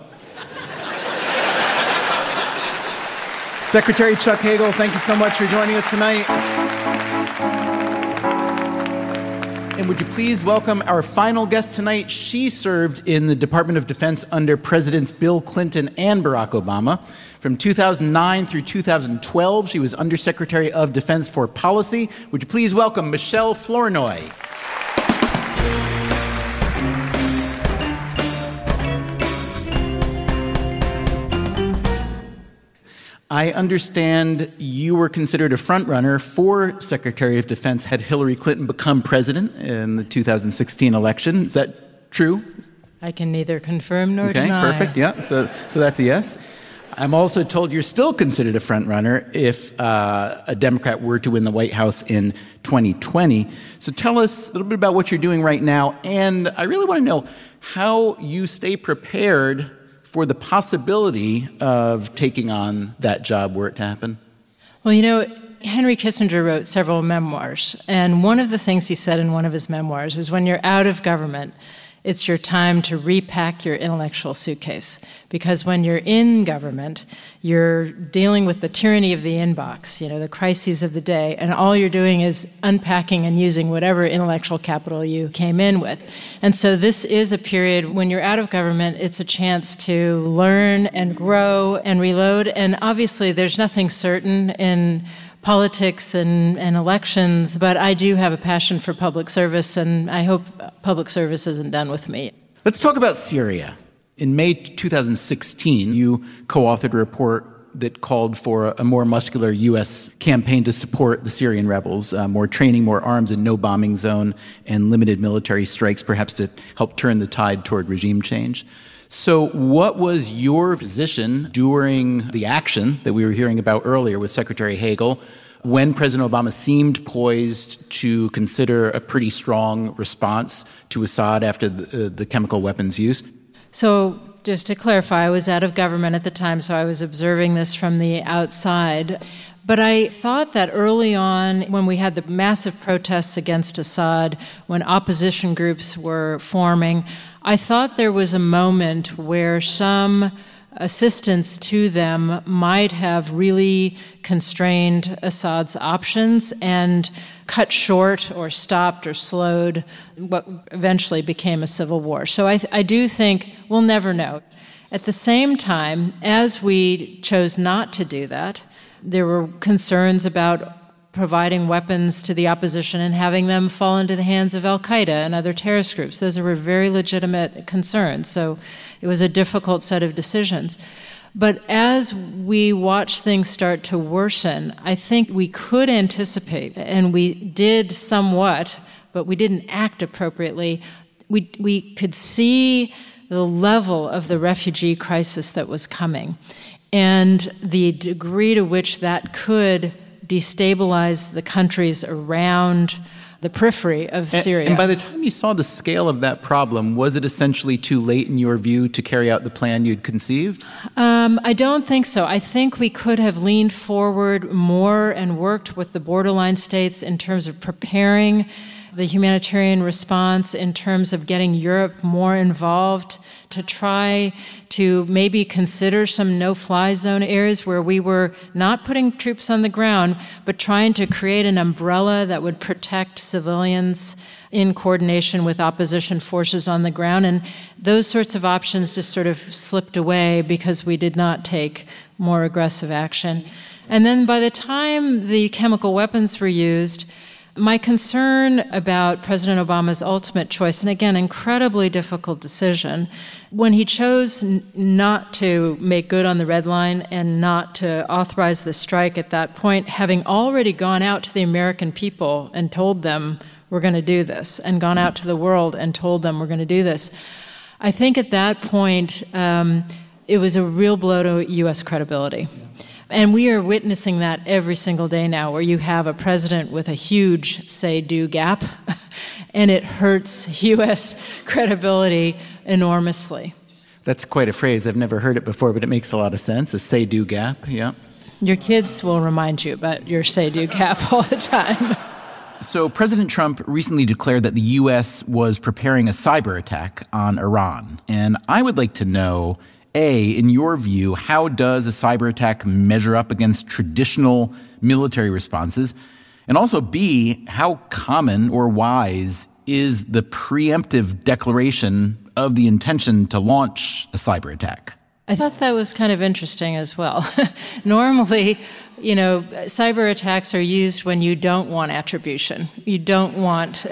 Secretary Chuck Hagel, thank you so much for joining us tonight. And would you please welcome our final guest tonight? She served in the Department of Defense under Presidents Bill Clinton and Barack Obama. From two thousand nine through two thousand twelve, she was Undersecretary of Defense for Policy. Would you please welcome Michelle Flournoy? I understand you were considered a frontrunner for Secretary of Defense had Hillary Clinton become president in the two thousand sixteen election. Is that true? I can neither confirm nor okay, deny. Okay, perfect. Yeah, so so that's a yes. I'm also told you're still considered a frontrunner if uh, a Democrat were to win the White House in twenty twenty. So tell us a little bit about what you're doing right now, and I really want to know how you stay prepared for the possibility of taking on that job were it to happen. Well, you know, Henry Kissinger wrote several memoirs, and one of the things he said in one of his memoirs is when you're out of government, it's your time to repack your intellectual suitcase. Because when you're in government, you're dealing with the tyranny of the inbox, you know, the crises of the day, and all you're doing is unpacking and using whatever intellectual capital you came in with. And so this is a period when you're out of government, it's a chance to learn and grow and reload. And obviously there's nothing certain in politics and, and elections, but I do have a passion for public service, and I hope public service isn't done with me. Let's talk about Syria. In May two thousand sixteen, you co-authored a report that called for a more muscular U S campaign to support the Syrian rebels, uh, more training, more arms, and no bombing zone, and limited military strikes, perhaps to help turn the tide toward regime change. So what was your position during the action that we were hearing about earlier with Secretary Hagel when President Obama seemed poised to consider a pretty strong response to Assad after the, uh, the chemical weapons use? So just to clarify, I was out of government at the time, so I was observing this from the outside. But I thought that early on, when we had the massive protests against Assad, when opposition groups were forming, I thought there was a moment where some assistance to them might have really constrained Assad's options and cut short or stopped or slowed what eventually became a civil war. So I, I do think we'll never know. At the same time, as we chose not to do that, there were concerns about providing weapons to the opposition and having them fall into the hands of al-Qaeda and other terrorist groups. Those were very legitimate concerns. So it was a difficult set of decisions. But as we watch things start to worsen, I think we could anticipate, and we did somewhat, but we didn't act appropriately. We, we could see the level of the refugee crisis that was coming and the degree to which that could destabilize the countries around the periphery of Syria. And, and by the time you saw the scale of that problem, was it essentially too late in your view to carry out the plan you'd conceived? Um, I don't think so. I think we could have leaned forward more and worked with the borderline states in terms of preparing the humanitarian response, in terms of getting Europe more involved, to try to maybe consider some no-fly zone areas where we were not putting troops on the ground, but trying to create an umbrella that would protect civilians in coordination with opposition forces on the ground. And those sorts of options just sort of slipped away because we did not take more aggressive action. And then by the time the chemical weapons were used, my concern about President Obama's ultimate choice, and again, incredibly difficult decision, when he chose n- not to make good on the red line and not to authorize the strike at that point, having already gone out to the American people and told them we're going to do this, and gone out to the world and told them we're going to do this, I think at that point um, it was a real blow to U S credibility. And we are witnessing that every single day now, where you have a president with a huge say-do gap, and it hurts U S credibility enormously. That's quite a phrase. I've never heard it before, but it makes a lot of sense. A say-do gap, yeah. Your kids will remind you about your say-do gap all the time. So President Trump recently declared that the U S was preparing a cyber attack on Iran. And I would like to know, A, in your view, how does a cyber attack measure up against traditional military responses? And also, B, how common or wise is the preemptive declaration of the intention to launch a cyber attack? I thought that was kind of interesting as well. Normally, you know, cyber attacks are used when you don't want attribution. You don't want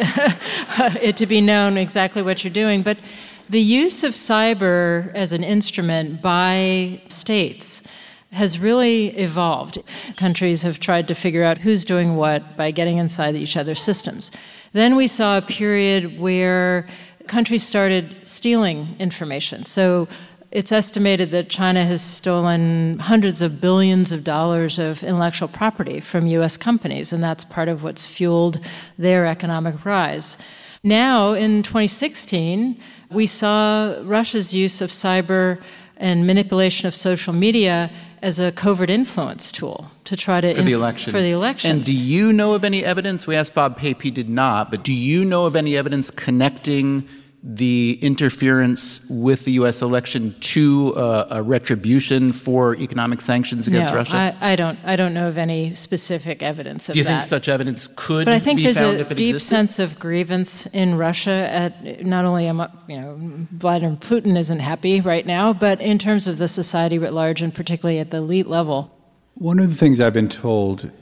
it to be known exactly what you're doing. But the use of cyber as an instrument by states has really evolved. Countries have tried to figure out who's doing what by getting inside each other's systems. Then we saw a period where countries started stealing information. So it's estimated that China has stolen hundreds of billions of dollars of intellectual property from U S companies, and that's part of what's fueled their economic rise. Now, in twenty sixteen, we saw Russia's use of cyber and manipulation of social media as a covert influence tool to try to for the inf- election. For the election. And do you know of any evidence? We asked Bob Pape, he did not, but do you know of any evidence connecting the interference with the U S election to uh, a retribution for economic sanctions against no, Russia? I, I don't. I don't know of any specific evidence of do you that. think such evidence could But I think be there's found a if it deep existed? sense of grievance in Russia at not only, you know, Vladimir Putin isn't happy right now, but in terms of the society writ large, and particularly at the elite level. One of the things I've been told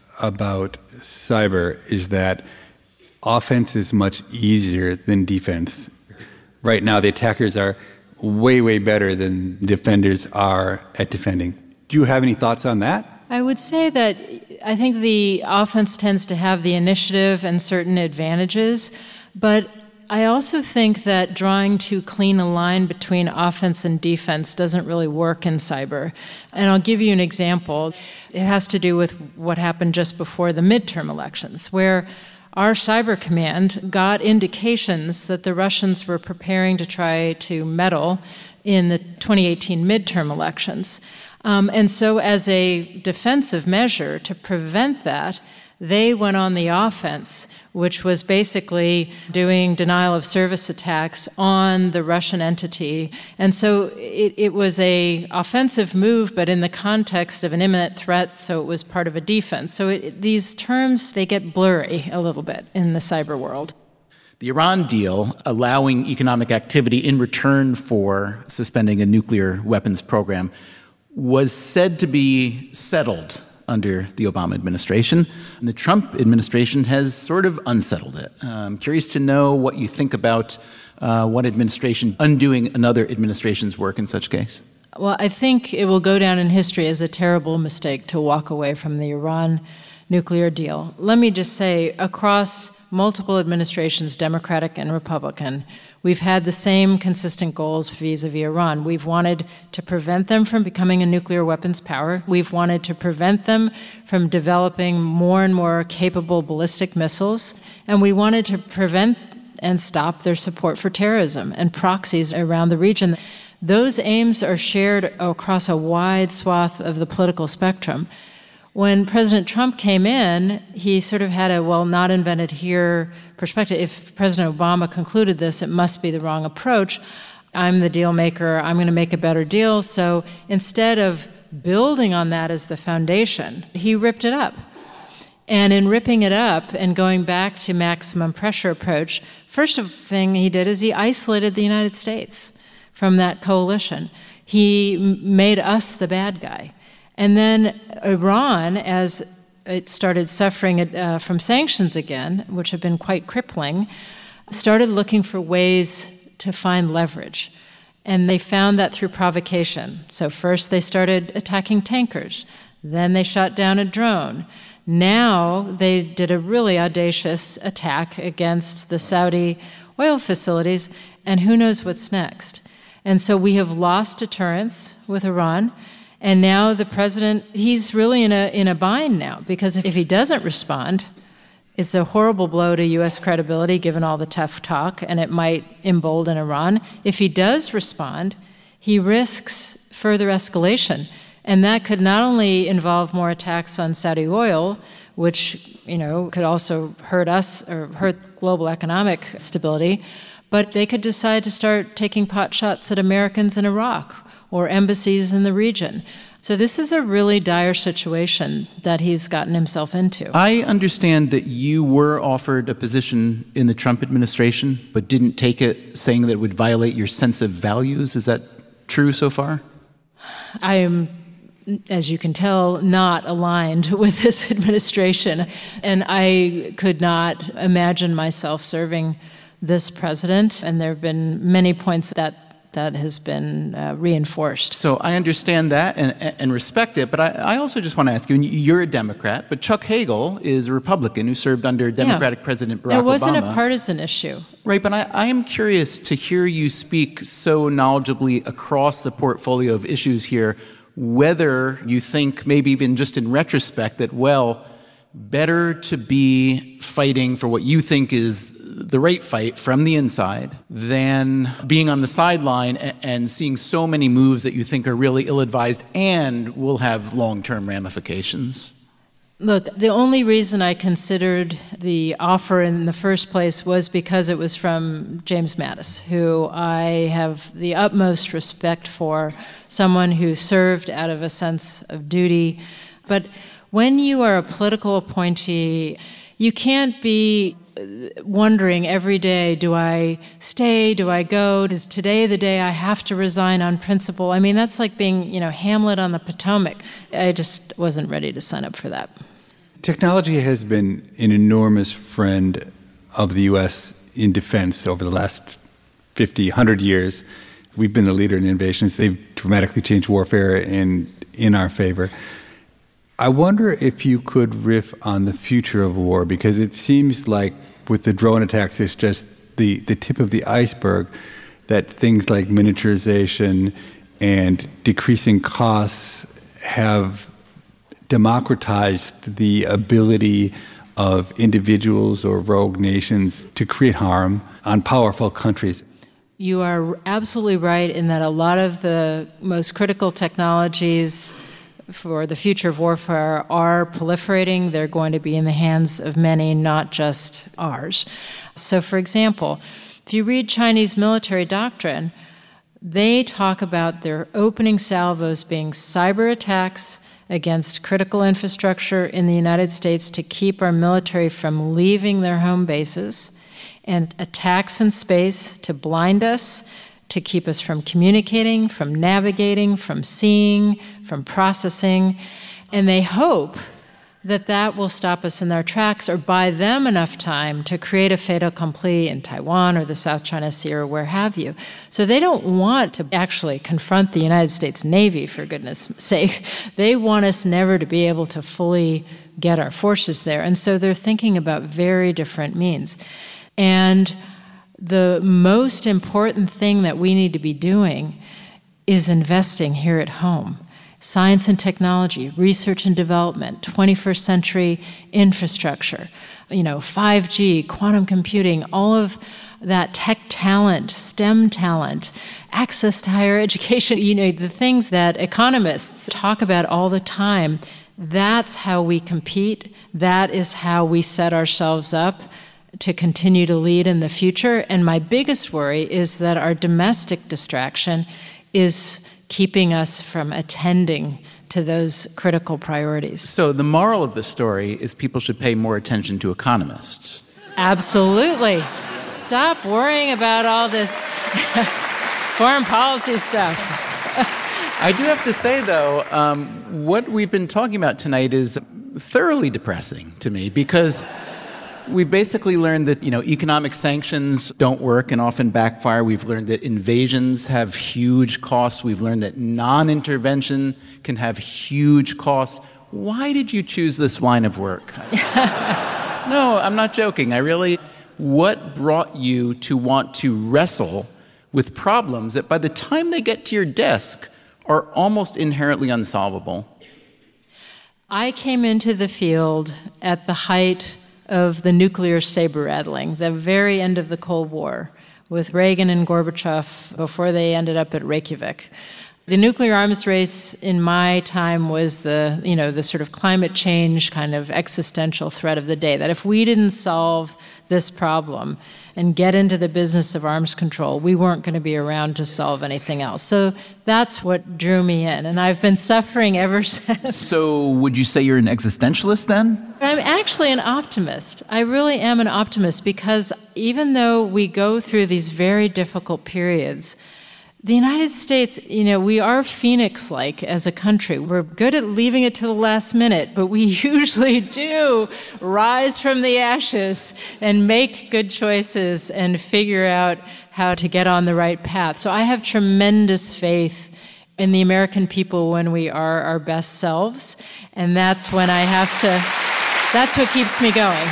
about cyber is that offense is much easier than defense. Right now, the attackers are way, way better than defenders are at defending. Do you have any thoughts on that? I would say that I think the offense tends to have the initiative and certain advantages, but I also think that drawing too clean a line between offense and defense doesn't really work in cyber. And I'll give you an example. It has to do with what happened just before the midterm elections, where our cyber command got indications that the Russians were preparing to try to meddle in the twenty eighteen midterm elections. Um, and so as a defensive measure to prevent that, they went on the offense, which was basically doing denial of service attacks on the Russian entity. And so it, it was a offensive move, but in the context of an imminent threat, so it was part of a defense. So it, these terms, they get blurry a little bit in the cyber world. The Iran deal, allowing economic activity in return for suspending a nuclear weapons program, was said to be settled under the Obama administration. And the Trump administration has sort of unsettled it. I'm curious to know what you think about uh, one administration undoing another administration's work in such case. Well, I think it will go down in history as a terrible mistake to walk away from the Iran nuclear deal. Let me just say, across multiple administrations, Democratic and Republican, we've had the same consistent goals vis-a-vis Iran. We've wanted to prevent them from becoming a nuclear weapons power. We've wanted to prevent them from developing more and more capable ballistic missiles. And we wanted to prevent and stop their support for terrorism and proxies around the region. Those aims are shared across a wide swath of the political spectrum. When President Trump came in, he sort of had a, well, not invented here perspective. If President Obama concluded this, it must be the wrong approach. I'm the deal maker. I'm going to make a better deal. So instead of building on that as the foundation, he ripped it up. And in ripping it up and going back to maximum pressure approach, first thing he did is he isolated the United States from that coalition. He made us the bad guy. And then Iran, as it started suffering uh, from sanctions again, which have been quite crippling, started looking for ways to find leverage. And they found that through provocation. So first they started attacking tankers. Then they shot down a drone. Now they did a really audacious attack against the Saudi oil facilities, and who knows what's next. And so we have lost deterrence with Iran. And now the president, he's really in a in a bind now, because if, if he doesn't respond, it's a horrible blow to U S credibility, given all the tough talk, and it might embolden Iran. If he does respond, he risks further escalation. And that could not only involve more attacks on Saudi oil, which, you know, could also hurt us or hurt global economic stability, but they could decide to start taking pot shots at Americans in Iraq or embassies in the region. So this is a really dire situation that he's gotten himself into. I understand that you were offered a position in the Trump administration, but didn't take it, saying that it would violate your sense of values. Is that true so far? I am, as you can tell, not aligned with this administration. And I could not imagine myself serving this president. And there have been many points that that has been uh, reinforced. So I understand that and, and respect it, but I, I also just want to ask you, and you're a Democrat, but Chuck Hagel is a Republican who served under Democratic yeah. President Barack Obama. It wasn't Obama. a partisan issue. Right, but I, I am curious to hear you speak so knowledgeably across the portfolio of issues here, whether you think, maybe even just in retrospect, that, well, better to be fighting for what you think is the right fight from the inside than being on the sideline and, and seeing so many moves that you think are really ill-advised and will have long-term ramifications. Look, the only reason I considered the offer in the first place was because it was from James Mattis, who I have the utmost respect for, someone who served out of a sense of duty. But when you are a political appointee, you can't be wondering every day, do I stay, do I go, is today the day I have to resign on principle? I mean, that's like being, you know, Hamlet on the Potomac. I just wasn't ready to sign up for that. Technology has been an enormous friend of the U S in defense over the last fifty, one hundred years. We've been the leader in innovations. They've dramatically changed warfare in, in our favor. I wonder if you could riff on the future of war, because it seems like with the drone attacks, it's just the, the tip of the iceberg, that things like miniaturization and decreasing costs have democratized the ability of individuals or rogue nations to create harm on powerful countries. You are absolutely right in that a lot of the most critical technologies for the future of warfare are proliferating. They're going to be in the hands of many, not just ours. So, for example, if you read Chinese military doctrine, they talk about their opening salvos being cyber attacks against critical infrastructure in the United States to keep our military from leaving their home bases, and attacks in space to blind us, to keep us from communicating, from navigating, from seeing, from processing. And they hope that that will stop us in our tracks or buy them enough time to create a fait accompli in Taiwan or the South China Sea or where have you. So they don't want to actually confront the United States Navy, for goodness sake. They want us never to be able to fully get our forces there. And so they're thinking about very different means. And the most important thing that we need to be doing is investing here at home. Science and technology, research and development, twenty-first century infrastructure, you know, five G, quantum computing, all of that tech talent, STEM talent, access to higher education, you know, the things that economists talk about all the time. That's how we compete. That is how we set ourselves up to continue to lead in the future. And my biggest worry is that our domestic distraction is keeping us from attending to those critical priorities. So the moral of the story is people should pay more attention to economists. Absolutely. Stop worrying about all this foreign policy stuff. I do have to say, though, um, what we've been talking about tonight is thoroughly depressing to me, because we've basically learned that, you know, economic sanctions don't work and often backfire. We've learned that invasions have huge costs. We've learned that non-intervention can have huge costs. Why did you choose this line of work? No, I'm not joking. I really... What brought you to want to wrestle with problems that by the time they get to your desk are almost inherently unsolvable. I came into the field at the height of the nuclear saber-rattling, the very end of the Cold War, with Reagan and Gorbachev before they ended up at Reykjavik. The nuclear arms race in my time was the, you know, the sort of climate change kind of existential threat of the day, that if we didn't solve this problem and get into the business of arms control, we weren't going to be around to solve anything else. So that's what drew me in, and I've been suffering ever since. So would you say you're an existentialist then? I'm actually an optimist. I really am an optimist, because even though we go through these very difficult periods, the United States, you know, we are Phoenix-like as a country. We're good at leaving it to the last minute, but we usually do rise from the ashes and make good choices and figure out how to get on the right path. So I have tremendous faith in the American people when we are our best selves, and that's when I have to, that's what keeps me going.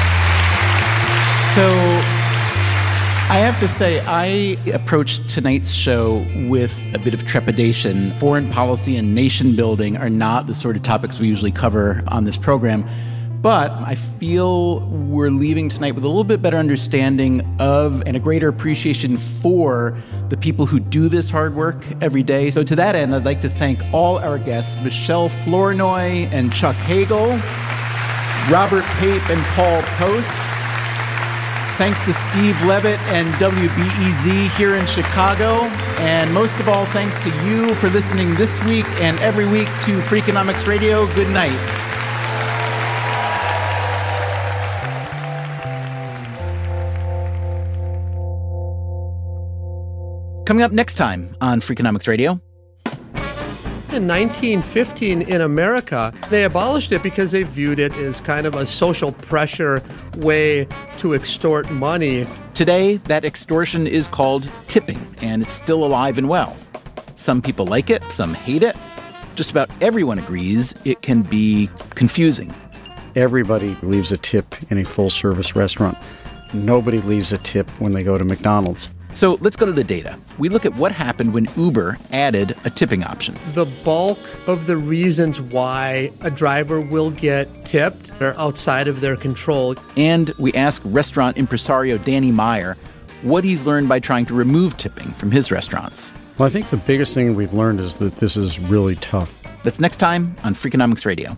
So I have to say, I approached tonight's show with a bit of trepidation. Foreign policy and nation building are not the sort of topics we usually cover on this program. But I feel we're leaving tonight with a little bit better understanding of and a greater appreciation for the people who do this hard work every day. So to that end, I'd like to thank all our guests, Michelle Flournoy and Chuck Hagel, Robert Pape and Paul Post. Thanks to Steve Levitt and W B E Z here in Chicago. And most of all, thanks to you for listening this week and every week to Freakonomics Radio. Good night. Coming up next time on Freakonomics Radio. In nineteen fifteen in America, they abolished it because they viewed it as kind of a social pressure way to extort money. Today, that extortion is called tipping, and it's still alive and well. Some people like it, some hate it. Just about everyone agrees it can be confusing. Everybody leaves a tip in a full-service restaurant. Nobody leaves a tip when they go to McDonald's. So let's go to the data. We look at what happened when Uber added a tipping option. The bulk of the reasons why a driver will get tipped are outside of their control. And we ask restaurant impresario Danny Meyer what he's learned by trying to remove tipping from his restaurants. Well, I think the biggest thing we've learned is that this is really tough. That's next time on Freakonomics Radio.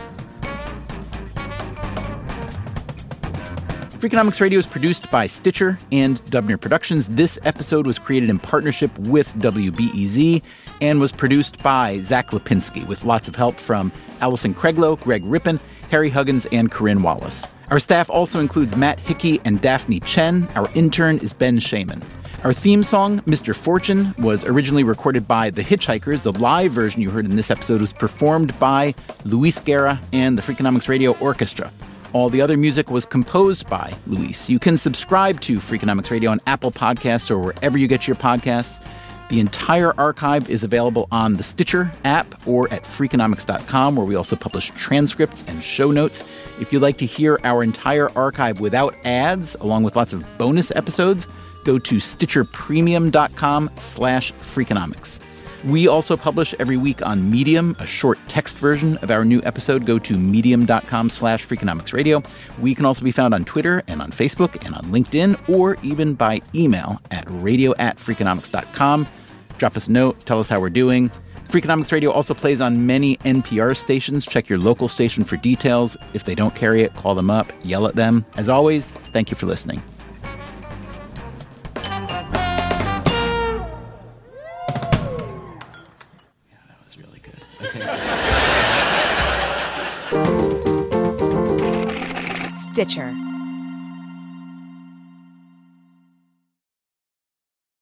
Freakonomics Radio is produced by Stitcher and Dubner Productions. This episode was created in partnership with W B E Z and was produced by Zach Lipinski with lots of help from Allison Craiglow, Greg Rippin, Harry Huggins, and Corinne Wallace. Our staff also includes Matt Hickey and Daphne Chen. Our intern is Ben Shaman. Our theme song, Mister Fortune, was originally recorded by The Hitchhikers. The live version you heard in this episode was performed by Luis Guerra and the Freakonomics Radio Orchestra. All the other music was composed by Luis. You can subscribe to Freakonomics Radio on Apple Podcasts or wherever you get your podcasts. The entire archive is available on the Stitcher app or at Freakonomics dot com, where we also publish transcripts and show notes. If you'd like to hear our entire archive without ads, along with lots of bonus episodes, go to Stitcher Premium dot com slash Freakonomics. We also publish every week on Medium, a short text version of our new episode. Go to medium dot com slash Freakonomics Radio. We can also be found on Twitter and on Facebook and on LinkedIn, or even by email at radio at Freakonomics dot com. Drop us a note. Tell us how we're doing. Freakonomics Radio also plays on many N P R stations. Check your local station for details. If they don't carry it, call them up, yell at them. As always, thank you for listening. Stitcher.